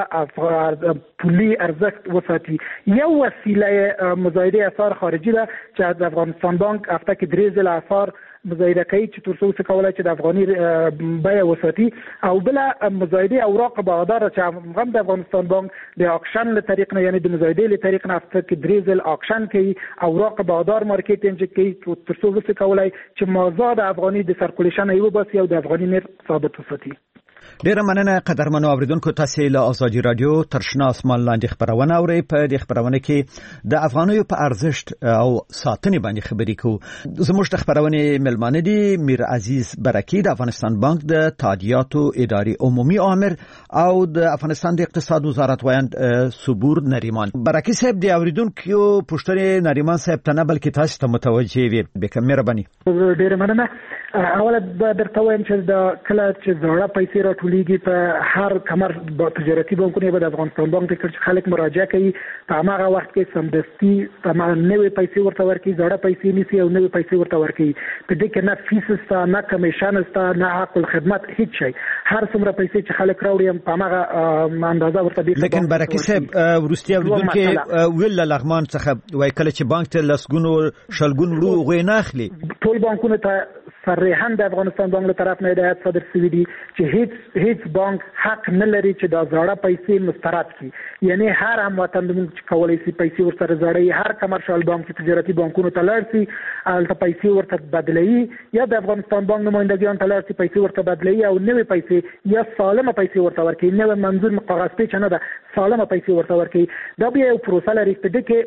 S4: خپل پولی ارزښت وساتي. یو وسیله مزایده اسعار خارجي ده چې د افغانستان بانک هفته کې درې ځله اسعار مزایده کوي چې تر څو څه کولای چې د افغاني بیه وساتي او بل مزایده اوراق بهادار چې هم د افغانستان بانک د اکشن له طریق نه یعنی د مزایده له طریق نه هفته کې درې ځل اکشن کوي اوراق بهادار مارکیټ انجکټ کوي تر څو څه کولای چې موضوع د افغاني د سرکولیشن یو بس یو د افغاني نر ثابت وساتي.
S24: ډیره مننه قدرمنو اوریدونکو تاسو له آزادي رادیو ترشنا اسمان لاندې خبرونه اورئ. په دې خبرونه کې د افغانیو په ارزښت او ساتنې باندې خبرې کوو. زموږ د خبرونه ملمانه دي میر عزیز برکی د افغانستان بانک د تادیاتو اداري عمومي امر او د افغانستان د اقتصاد وزارت وایند صبور نریمان. برکی صاحب د اوریدونکو پوښتنه نریمان صاحب ته نه بلکې تاسو ته متوجه وي. به مهرباني.
S4: ډیره مننه. اوله درته وایم چې د کله چې زړه پیسې راټولېږي په هر کمر تجارتي بانکونه به د افغانستان بانک ته چې خلک مراجعه کوي په هغه وخت کې سمدستي تمام نوې پیسې ورته ورکړي زړه پیسې نیسي او نوې پیسې ورته ورکړي. په دې کې نه فیس ستا نه کمیشن ستا نه حق الخدمت هیڅ شي. هر څومره پیسې چې خلک راوړي په هغه اندازه ورته دي.
S24: لیکن برکې صاحب ورستي اوریدونکو ویل لغمان څخه وای کله چې بانک ته لسګونو شلګون ورو غوي نه اخلي
S4: ټول بانکونه ته صریحاً د افغانستان بانک له طرف نه هدایت صادر شوی دی چې هیڅ هیڅ بانک حق نه لري چې دا زړه پیسې مسترد کړي. یعنی هر هم وطن موږ چې کولای شي پیسې ورسره زړې هر کمرشال بانک چې تجارتي بانکونو ته لاړ شي البته پیسې ورته بدلوي یا د افغانستان بانک نمائندګان ته لاړ شي پیسې ورته بدلوي او نوې پیسې یا سالمه پیسې ورته ورکړي. نوې منظور کاغذ پیچ نه ده سالمه پیسې ورته ورکړي. دا بیا یو پروسه لري په دې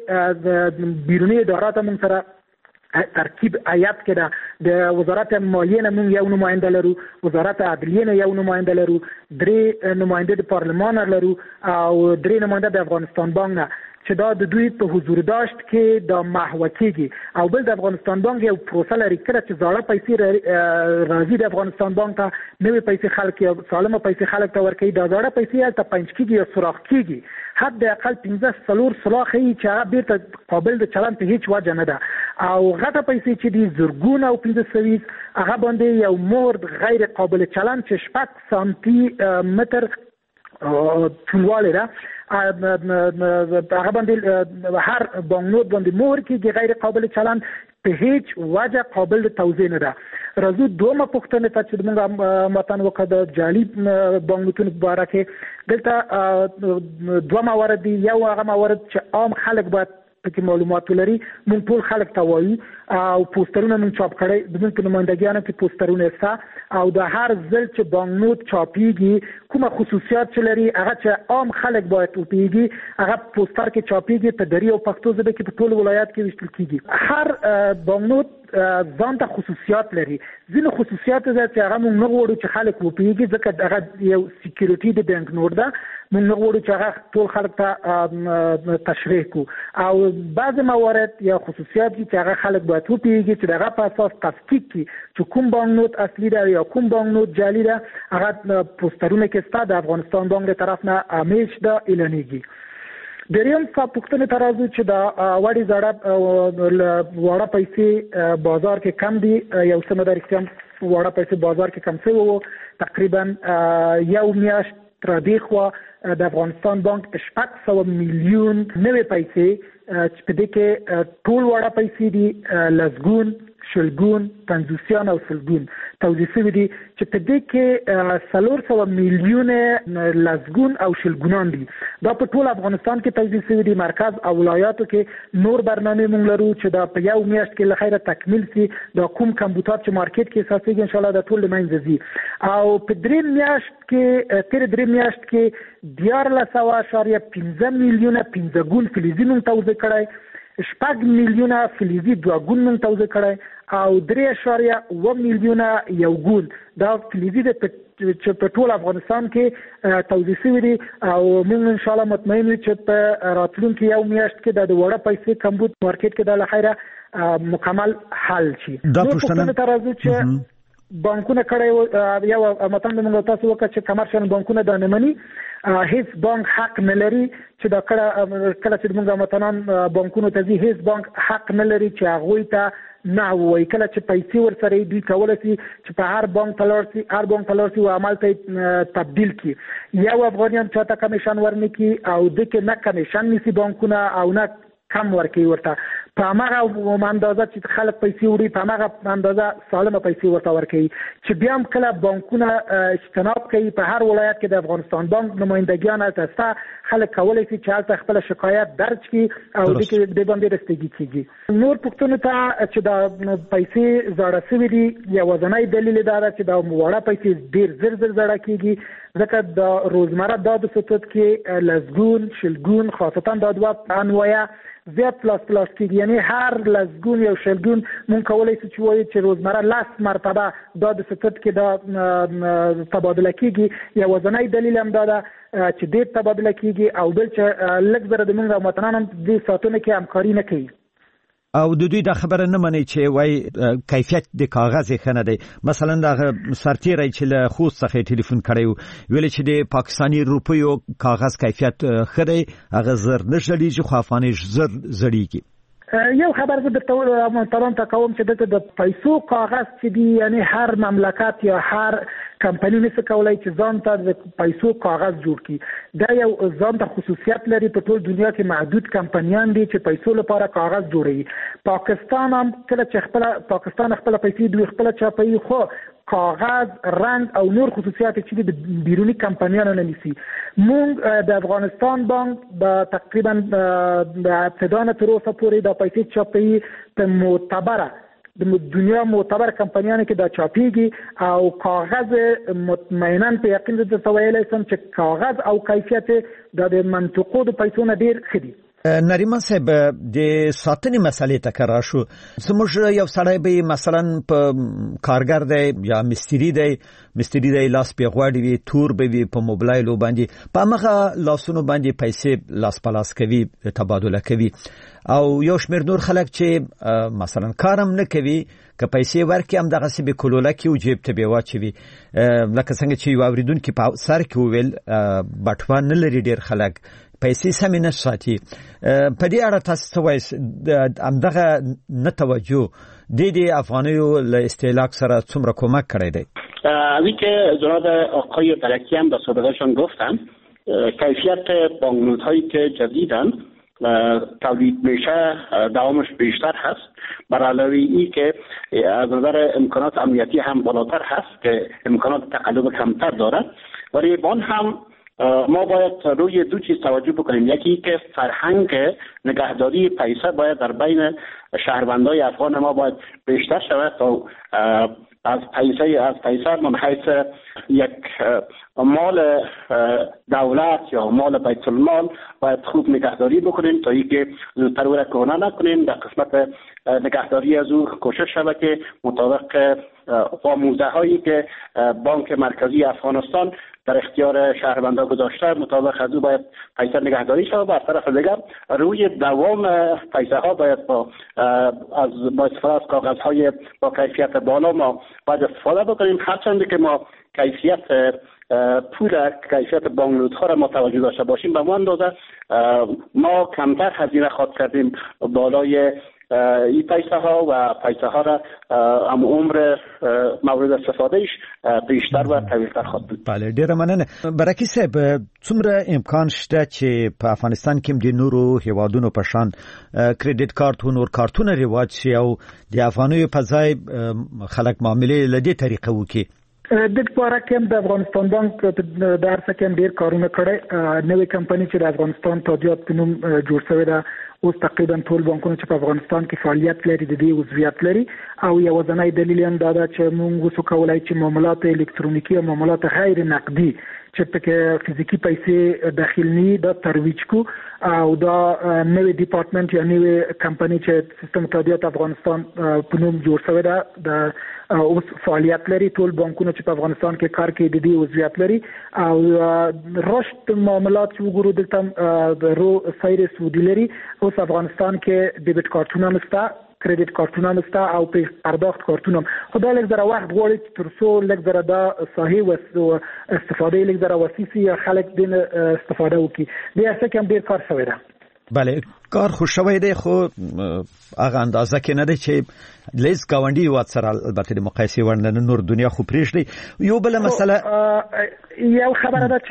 S4: کې بیرونی ادارات هم سره ترکیب آیات کې ده. د وزارت مالیې نه موږ یو نماینده لرو وزارت عدلیې نه یو نماینده لرو درې نماینده د پارلمان لرو او درې نماینده د افغانستان بانک نه چې دا د دوی په حضور داشت کې د محو کېږي او بل د افغانستان بانک یو پروسه لري کله چې زړه پیسې راځي د افغانستان بانک ته نوې پیسې خلک یا سالمه پیسې خلک ته ورکوي دا زړه پیسې هلته پنځ کېږي یا سوراخ کېږي حد اقل پنځه څلور سوراخ یې چې هغه بیرته قابل د چلن په هیڅ وجه نه ده او غټه پیسې چې دي زرګونه او پنځه سویس هغه باندې یو مهر غیر قابل چلن چې شپږ سانتي متر طولوالی ده هغه باندې هر بانکنوټ باندې مهر کېږي غیر قابل چلن په هیڅ وجه قابل توضیح نه ده. راځو دومره پوښتنه ته چې موږ متن وکړو د جعلي بانکنوټونو په اړه کې دلته دوه موارد دي. یو هغه موارد چې عام خلک باید پکې معلومات لري موږ ټول خلک ته وایو او پوسترونه من چاپ کړي د دې نمائندګانو کې پوسترونه ستا او د هر ځل چې بانکنوت چاپیږي کومه خصوصیات چې لري هغه چې عام خلک باید وپیږي هغه پوستر کې چاپیږي په دری او پښتو ژبه کې په ټول ولایت کې ویشتل کیږي. هر بانکنوت ځان ته خصوصیات لري. ځینې خصوصیات چې هغه موږ نه غواړو چې خلک وپیږي ځکه هغه یو سکیورټي د بانک نوټ ده، موږ نه غواړو چې هغه ټول خلک ته تشریح کو او بعض موارد یا خصوصیات چې هغه خلک باید وپیږي چې دغه په اساس تصدیق کی چې کوم بانکنوت اصلي ده یا کوم بانکنوت جعلي ده. هغه پوسټرونه کې ستا د افغانستان بانک له طرف نه همیش ده اعلانېږي. دریم څه پوښتنه ترازو چې دا وړي زړه وړه پیسې بازار کې کم دي، یو څه مدار اختیام وړه پیسې بازار کې کم څه وو تقریبا یو میاشت تر دې خو د افغانستان بانک شپږ سوه میلیون نوې پیسې چې په دې کې ټول وړه پیسې دي لسګون شلګون پنځوسیان او سلګون توضیح شوي دي چې په دې کې څلور سوه میلیون لسګون او شلګونان دي. دا په ټول افغانستان کې توضیح شوي دي. مرکز او ولایاتو کې نور برنامه مونږ لرو چې دا په یو میاشت کې له خیره تکمیل سي. دا کوم کمپیوټر چې مارکیټ کې اساسي ان شاء الله دا ټول لمنځه ځي او په درې میاشت کې تیر درې میاشت کې دیارلس سوه اشاریه پنځه میلیونه پنځه ګون فلزي نوم توضیح کړی، شپږ میلیونه فلزي دوه ګون نوم توضیح کړی او درې اشاریه اوه میلیونه یو ګون. دا فلزي د چې په ټول افغانستان کې توضیح شوي دي او موږ ان شاء الله مطمئن یو چې په راتلونکي یو میاشت کې د وړه پیسې کمبود مارکیټ کې د لخیره مکمل حل شي.
S24: دا پوښتنه
S4: ترازو چې بانکونه کړی یو متن موږ تاسو وکړه چې کمرشل بانکونه د نمنې هیڅ بانک حق نه لري چې دا کله کله چې موږ متنان بانکونو ته ځي هیڅ بانک حق نه لري چې هغوی ته نه وایي کله چې پیسې ورسره دوی کولی شي چې په هر بانک ته لاړ شي هر بانک ته لاړ شي او عمل ته تبدیل کړي. یو افغاني چاته کمیشن ورنه کړي او د کې نه کمیشن نیسي بانکونه او نه کم ورکوي ورته په هماغه اندازه چې خلک پیسې وړي په هماغه اندازه سالمه پیسې ورته ورکوي. چې بیا هم کله بانکونه اجتناب کوي په هر ولایت کې د افغانستان بانک نمایندګیان هلته شته، خلک کولی شي چې هلته خپله شکایت درج کړي او د کې د باندې رسیدګي کېږي. نور پوښتنو ته چې دا پیسې زاړه شوي دي یوازینی دلیل دا ده چې دا وړه پیسې ډېر زر زر زاړه کېږي ځکه د روزمره دا د سطوت کې لسګون شلګون خاصتا دا دوه انواع زیات پلاس پلاس کېږي، یعنی هر لسګون یو شلګون مونږ کولی شو چې وایو چې روزمره لس مرتبه دا د سطوت کې دا تبادله کېږي. یوازینی دلیل هم دا ده چې ډېر تبادله کېږي او بل چې لږ زره د موږ وطنان هم دې ساعتونو کې همکاري نه کوي
S24: او د دوی د خبره نه مني چې وای کیفیت د کاغذ ښه نه دی. مثلا د سرتیری چې له خوست څخه ټلیفون کړی ویل چې د پاکستاني روپیو کاغذ کیفیت ښه دی هغه زر نه ژړېږي خو افغاني زر زړېږي.
S4: یو خبر زه درته محترم ته کوم چې دلته د پیسو کاغذ چې دی یعنی هر مملکت یا هر کمپنی نشي کولای چې ځان ته د پیسو کاغذ جوړ کړي. دا یو ځان ته خصوصیت لري. په ټول دنیا کې محدود کمپنیان دي چې پیسو لپاره کاغذ جوړوي. پاکستان هم کله چې خپل پاکستان خپل پیسې دوی خپل چاپي خو کاغذ رنگ او نور خصوصیات چې د بیرونی کمپنیانو نه نیسي. مونږ د افغانستان بانک د تقریبا د ابتدا نه تر اوسه پورې د پیسې چاپي په معتبره د دنیا معتبر کمپنیانو کې دا چاپیږي او کاغذ مطمئنا په یقین د تویل سم چې کاغذ او کیفیت د منطقو د پیسو نه ډیر ښه دي.
S24: نریمان صاحب د ساتنې مسلې ته کار شو زموږ یو سړی به مثلا په کارګر دی یا مستری دی مستری دی لاس په غواړي وي تور به وي په موبایل باندې په هغه لاسونو باندې پیسې لاس په لاس کوي تبادله کوي او یو شمېر نور خلک چې مثلا کارم نه کوي که پیسې ورکړي هم دغه سی به کولوله کې او جیب ته به واچوي لکه څنګه چې یو اوریدونکي په سر کې وویل بټوه نه لري ډېر خلک پیسې سمې نه ساتي. په دې اړه تاسو څه وایئ همدغه نه توجه د دې افغانیو له استهلاک سره څومره کمک کړی دی؟
S6: اوی که جناب آقای برکی هم به سابقهشان گفتن کیفیت بانکنوت هایی که جدیدن تولید میشه دوامش بیشتر هست بر علاوه ای که از نظر امکانات امنیتی هم بالاتر هست که امکانات تقلب کمتر دارد ولی بان هم ما باید روی دو چیز توجه بکنیم. یکی که فرهنگ نگهداری پیسه باید در بین شهروندای افغان ما باید بیشتر شود تا از پیسه از پیسه من حیث یک مال دولت یا مال بیت المال باید خوب نگهداری بکنیم تا اینکه زودتر او را کهنه نکنیم. در قسمت نگهداری از او کوشش شود که مطابق آموزه هایی که بانک مرکزی افغانستان در اختیار شهروندان گذاشته مطابق از او باید پیسه نگهداری شود و از طرف دیگر روی دوام پیسه ها باید با از با استفاده از کاغذ های با کیفیت بالا ما باید استفاده بکنیم. هرچند که ما کیفیت پول کیفیت بانکنوت ها را ما توجه داشته باشیم به اون اندازه ما کمتر هزینه خواهد کردیم بالای این پیسه ها و پیسه ها را ام عمر مورد استفادهش بیشتر و طویل‌تر خواهد بود.
S24: بله ډیره مننه. برکي صاحب څومره امکان شته چې په افغانستان کې د نورو هیوادونو په شان کریډټ کارت او نور کارتونه رواج شي او د افغانیو په ځای خلک معاملې لدې طریقه وکړي؟
S4: د لپاره کوم د افغانستان بانک د هر څه کوم ډیر کارونه کړي. نوې کمپنی چې د افغانستان تادیات په نوم جوړ شوې ده اوس تقریبا ټول بانکونه چې په افغانستان کې فعالیت لري د دې عضویت لري او یو ځنای دلیل هم دا ده چې موږ وسو کولای چې معاملات الکترونیکی او معاملات غیر نقدي چې پکې فزیکی پیسې داخل نه دا ترویج کو او دا نوې ډپارټمنټ یا نوې کمپنی چې سیستم تادیات افغانستان په نوم جوړ شوی ده د اوس فعالیت لري. ټول بانکونه چې په افغانستان کې کار کوي د دې عضویت لري او رشد معاملات چې وګورو دلته د رو سایر سعودي لري. اوس افغانستان کې ډیبټ کارتونه مستا کریډټ کارتونه مستا او په پرداخت کارتونه خدای لږ زره وخت غواړي تر څو لږ زره دا صحیح و استفاده لږ زره وسیسي خلک دین استفاده وکړي. بیا څه کوم ډیر کار شوی ده.
S24: بله کار خو شوی دی خو هغه اندازه کې نه دی چې لیز گاونډي هیواد سره البته د مقایسې وړ نه نور دنیا خو پرېږدي. یو بله مسله
S4: یو خبره ده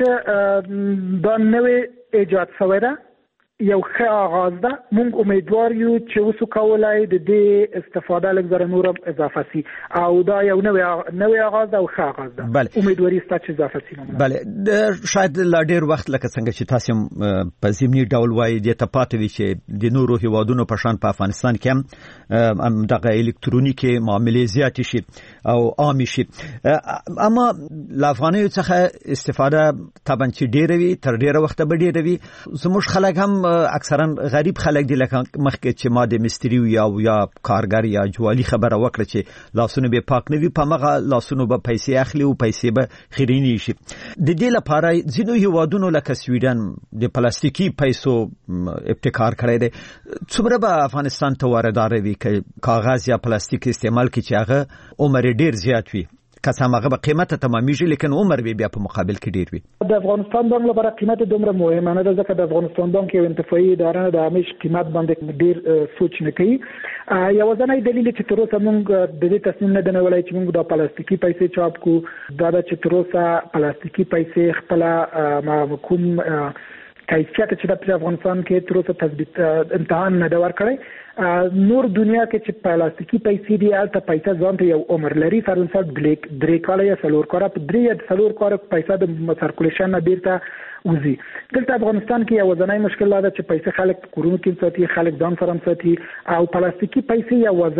S4: چې دا نوې ایجاد شوی ده یو ښه آغاز ده. موږ امیدوار یو چې اوسو کولای د دې استفاده لږ زره نور اضافه سي او دا یو نوې نوې آغاز ده او ښه آغاز ده.
S24: بله
S4: امیدواري ستا چې اضافه سي.
S24: بله شاید لا ډیر وخت لکه څنګه چې تاسو په ضمني ډول وایي د تپاتې وی چې د نورو هیوادونو په شان په افغانستان کې هم دغه الکترونیکي معاملې زیات شي او عام شي. اما له افغانیو څخه استفاده طبعا چې ډیر وي تر ډیره وخت به ډیر وي. زموږ خلک هم اکثرا غریب خلک دي لکه مخکې چې ما د مستری یا یا کارګر یا جوالي خبره وکړه چې لاسونه به پاک نه وي په مغه لاسونو به پیسې اخلي او پیسې به خیرینی شي. د دې لپاره ځینو هیوادونو لکه سویډن د پلاستیکي پیسو ابتکار کړی دی. څومره به افغانستان ته واردات وي چې کاغذ یا پلاستیک استعمال کړي چې هغه عمر ډیر زیات وي که څه هغه به قیمته تمامېږي لیکن عمر به بیا په مقابل کې ډیر وي.
S4: د افغانستان بانک لپاره قیمت دومره مهمه نه ده ځکه د افغانستان بانک یو انتفاعي اداره نه د همیش قیمت باندې ډیر سوچ نه کوي. یو ځنای دلیل چې تر اوسه موږ د دې تصمیم نه دنولای چې موږ د پلاستیکي پیسې چاپ کو دا چې تر اوسه پلاستیکي پیسې خپل کوم کیفیت چې د افغانستان کې تر اوسه تثبیت امتحان نه دا ورکړی. نور دنیا کې چې پلاستیکي پیسې دی البته پیسې ځان ته یو عمر لري تر څو درې کاله یا څلور کاله په درې یا څلور کاله پیسې د سرکولیشن نه بیرته وزي. دلته افغانستان کې یو ځنای مشکل ده چې پیسې خلک کورونو کې ساتي خلک ځان سره ساتي او پلاستیکي پیسې یو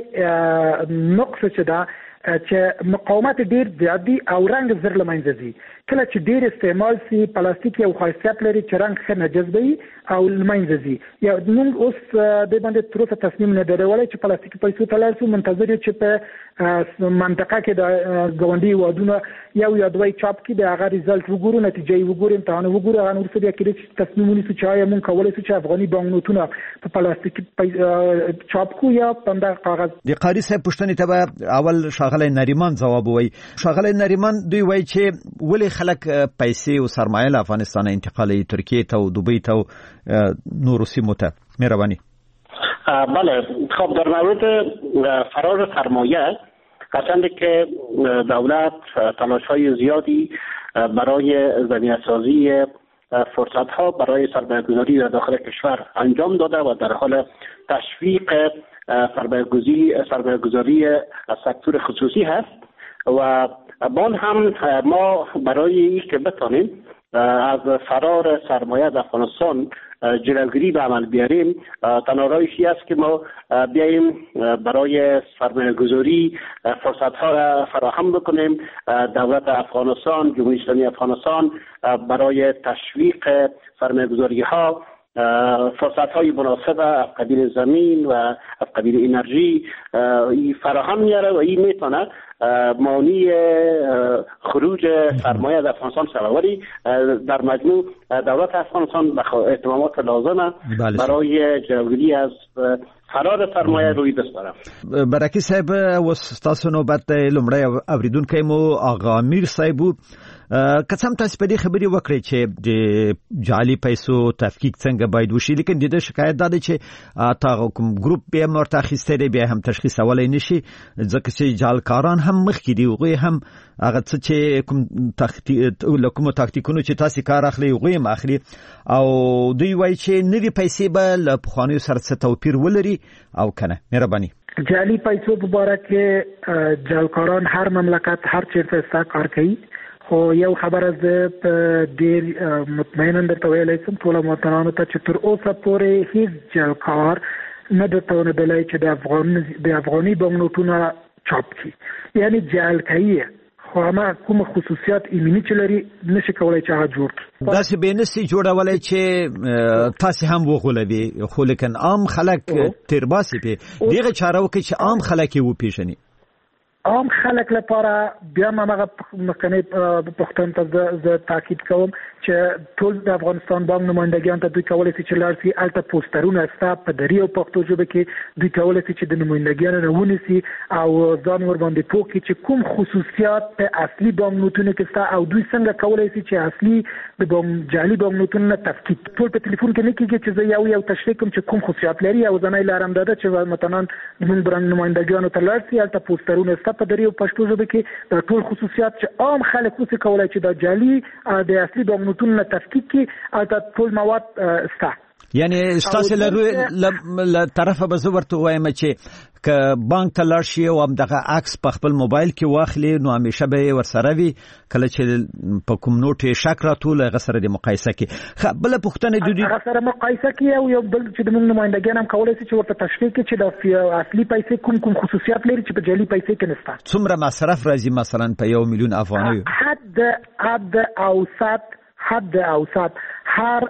S4: ځنای نقص چې ده چې مقاومت ډیر زیات دي او رنګ زر لمنځه ځي. کله چې ډیر استعمال سي پلاستیک یو خاصیت لري چې رنګ ښه نه جذبوي او لمنځه ځي. یا موږ اوس د باندې تر اوسه تصمیم نه درولای چې پلاستیکي پیسې ته لاړ شو. منتظر یو چې په منطقه کې د ګاونډي هیوادونو یو یا دوی چاپ کې د هغه ریزلټ وګورو نتیجې وګورو امتحان وګورو هغه ورسره بیا کې چې تصمیم ونیسو چې آیا موږ کولای شو چې افغاني بانکنوتونه په پلاستیکي چاپ کو یا په کاغذ.
S24: د قاری صاحب پوښتنې ته اول شاغلی نریمان ځواب وایي. شاغلی نریمان دوی وایي چې ولې خلک پیسې او سرمایه له افغانستان انتقالوي ترکیه ته او دوبی ته او نورو سیمو ته. مهرباني.
S6: بله خب در مورد فرار سرمایه هرچند که دولت تلاش های زیادی برای زمینه‌سازی فرصت ها برای سرمایه‌گذاری در داخل کشور انجام داده و در حال تشویق سرمایه‌گذاری سرمایه‌گذاری از سکتور خصوصی هست و بان هم ما برای اینکه بتانیم از فرار سرمایه در افغانستان جلوگیری به عمل بیاریم، تنها راهی است که ما بیاییم برای سرمایه گذاری فرصت ها را فراهم بکنیم. دولت افغانستان، جمهوری اسلامی افغانستان برای تشویق سرمایه گذاری ها فرصت های مناسب از قبیل زمین و از قبیل انرژی فراهم میاره و این میتونه مانع خروج سرمایه در افغانستان شود. ولی در مجموع دولت افغانستان اهتمامات لازمه برای جلوگیری از فرار سرمایه روی دست داره.
S24: برکی صاحب وستاسو نوبت لمړی اوریدونکی مو آغا امیر صاحب قسم تاسو په دې خبرې وکړې چې د جعلي پیسو تفکیک څنګه باید وشي، لیکن د دې شکایت دا دی چې تا کوم ګروپ به مرته اخیسته بیا هم تشخیصولای نشي، ځکه چې جعلکاران هم مخکې دي، هغوی هم هغه څه چې کوم تخطیط کوم تاکتیکونو چې تاسو کار اخلي هغوی هم اخلي، او دوی وایي چې نوې پیسې به له پخوانیو سره څه توپیر ولري او کنه. مهرباني.
S4: جعلي پیسو په باره کې جعلکاران هر مملکت هر چیرته ستا کار کوي، خو یو خبره زه په ډېر مطمئنا درته ویلی شم ټولو وطنانو ته چې تر اوسه پورې هیڅ جعلکار نه درته وندلی چې د افغاني بانکنوټونه چاپ کړي، یعنی جعل کوي خو همه کوم خصوصیات ایمني چې لري نشي کولی چې هغه جوړ کړي. داسې بې نسي جوړولی چې تاسې هم وغولوي، خو لیکن عام خلک تیرباسي پې دغه چاره وکړي چې عام خلک یې وپېژني. عام خلک لپاره بیا هم هغه مخکنۍ پوښتنې ته زه تاکید کوم چې ټول د افغانستان بانک نمایندګیان ته دوی کولی شي چې لاړ شي، هلته پوسټرونه شته په دري او پښتو ژبه کې، دوی کولی شي چې د نمایندګیانو نه ونیسي او ځان ورباندې پوه کړي چې کوم خصوصیات په اصلي بانکنوټونو کې شته او دوی څنګه کولی شي چې اصلي د جعلي بانکنوټونو نه تفکیک. ټول په ټلیفون کې نه کېږي چې زه یو یو تشریح کوم چې کوم خصوصیات لري، او ځنۍ لاره هم دا ده چې مثلا زموږ برنګ نمایندګیانو ته لاړ شي، هلته پوسټرونه شته په دري او پښتو ژبه کې، دا ټول خصوصیات چې عام خلک اوسې کولی چې د جعلي د اصلي بانکنوټونو نه تفکیک کړي، هلته ټول مواد شته. یعنی ستاسو له طرفه به زه ورته وایم چې که بانک ته لاړ شي او همدغه عکس په خپل موبایل کې واخلي نو همیشه به یې ورسره وي، کله چې په کوم نوټ یې شک راټول هغه سره د مقایسه کړي. بله پوښتنه د دوی هغه سره مقایسه کړي او یو بل چې زموږ نمایندګیان هم کولی شي چې ورته تشریح کړي چې د اصلي پیسې کوم کوم خصوصیات لري چې په جعلي پیسې کې نشته. څومره مصرف راځي مثلا په یو میلیون افغانیو؟ حد حد اوسط حد اوسط هر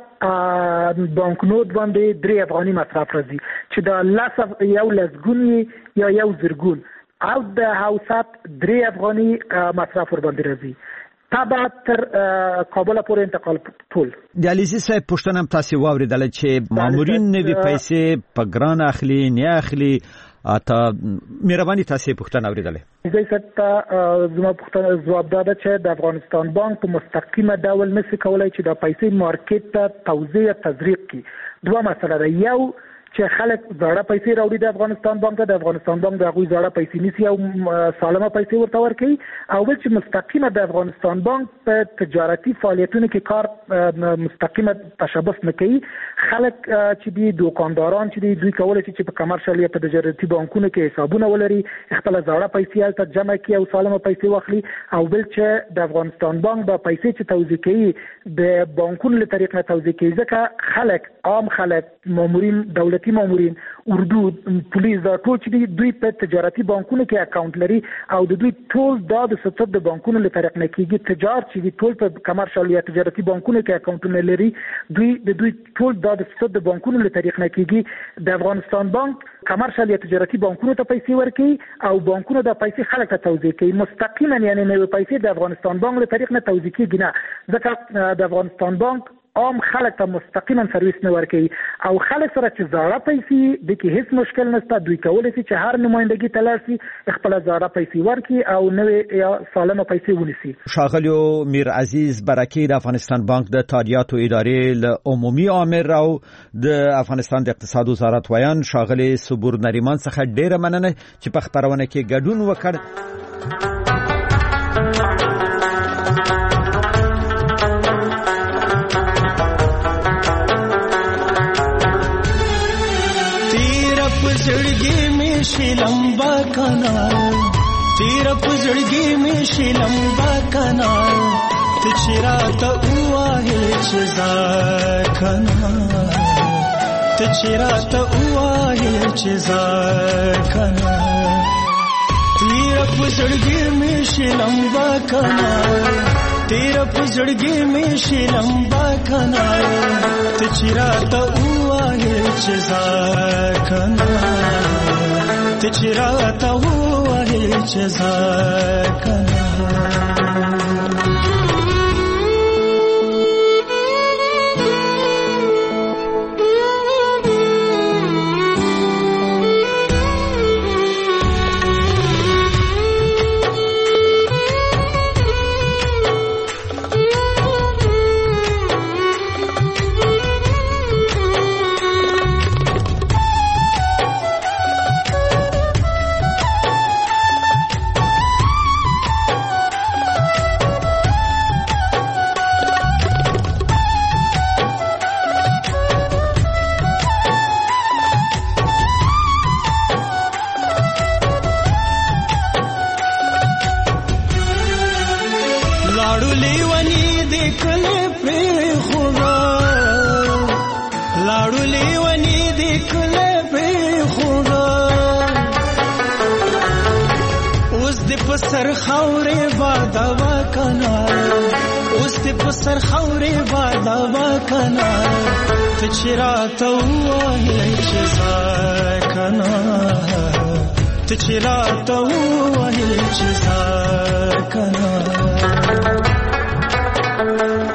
S4: بانکنوټ باندې درې افغاني مصرف راځي، چې دا لس یو لسګون یا یو زرګون، او د اوسط درې افغاني مصرف ور باندې راځي. تابع تر کابل پورې انتقال ټول. د علیزي صاحب پوښتنه هم تاسو واوریدله چې مامورین نوي پیسې په ګران اخلي نه اخلي، اته مهرباني تاسو پوښتنه اوریدله. زه ست زما پوښتنه جواب داده چې د افغانستان بانک په مستقیمه ډول نشي کولای چې د پیسې مارکیټ ته توزیع تزریق کړي. دوه مسله ده، یو چې خلک زړه پیسې راوړي د افغانستان بانک ته، د افغانستان بانک د هغوی زړه پیسې نیسي او سالمه پیسې ورته ورکوي، او بل چې مستقیمه د افغانستان بانک په تجارتي فعالیتونو کې کار مستقیمه تشبث نه کوي. خلک چې دي دوکانداران چې دي دوی کولی شي چې په کمرشل یا په تجارتي بانکونو کې حسابونه ولري، خپله زړه پیسې هلته جمع کړي او سالمه پیسې واخلي، او بل چې د افغانستان بانک دا پیسې چې توزیع کوي د بانکونو له طریق نه توزیع کوي، ځکه خلک عام خلک مامورین دولت مامورین اردو پولیس دا ټول چې دوی په تجارتي بانکونو کې اکاونټ لري او د دوی ټول دا د ستر د بانکونو له طریق نه کېږي. تجار چې ټول په کمرشل یا تجارتي بانکونو کې اکاونټونه لري، دوی د دوی ټول دا د ستر د بانکونو له طریق نه کېږي. د افغانستان بانک کمرشل یا تجارتي بانکونو ته پیسې ورکوي او بانکونو دا پیسې خلک ته توزیع کوي مستقیما، یعنی نوې پیسې د افغانستان بانک له طریق نه توزیع کېږي نه، ځکه د افغانستان بانک عام خلک ته مستقیما سرویس نه ورکوي او خلک سره چې زړه پیسې د کې هیڅ مشکل نشته، دوی کولی شي چې هر نمایندګي ته لاړ شي خپله زړه پیسې ورکړي او نوې یا سالمه پیسې ونیسي. ښاغلیو میر عزیز برکي د افغانستان بانک د تادیاتو ادارې له عمومي عامر او د افغانستان د اقتصاد وزارت ویان ښاغلي صبور نریمان څخه ډیره مننه چې په خپرونه کې ګډون وکړ.
S9: زړګي مې شلمبا کنا تیر په زړګي مې شلمبا کنا ته چې راته ووایې چې ځه کنه ته چې راته ووایې چې ځه کنه تیره په زړګي مې شي لمبه کنه تیره په زړګي مې شي لمبه کنه ته چې راته ووایې چې ځه کنه ته چې راته ووایې چې ځه کنه سر خاورې بادوا کنا اوس دې په سر خاورې بادوا کنا ته چې راته ووایې چې ځه کنا ته چې راته ووایې چې ځه کنا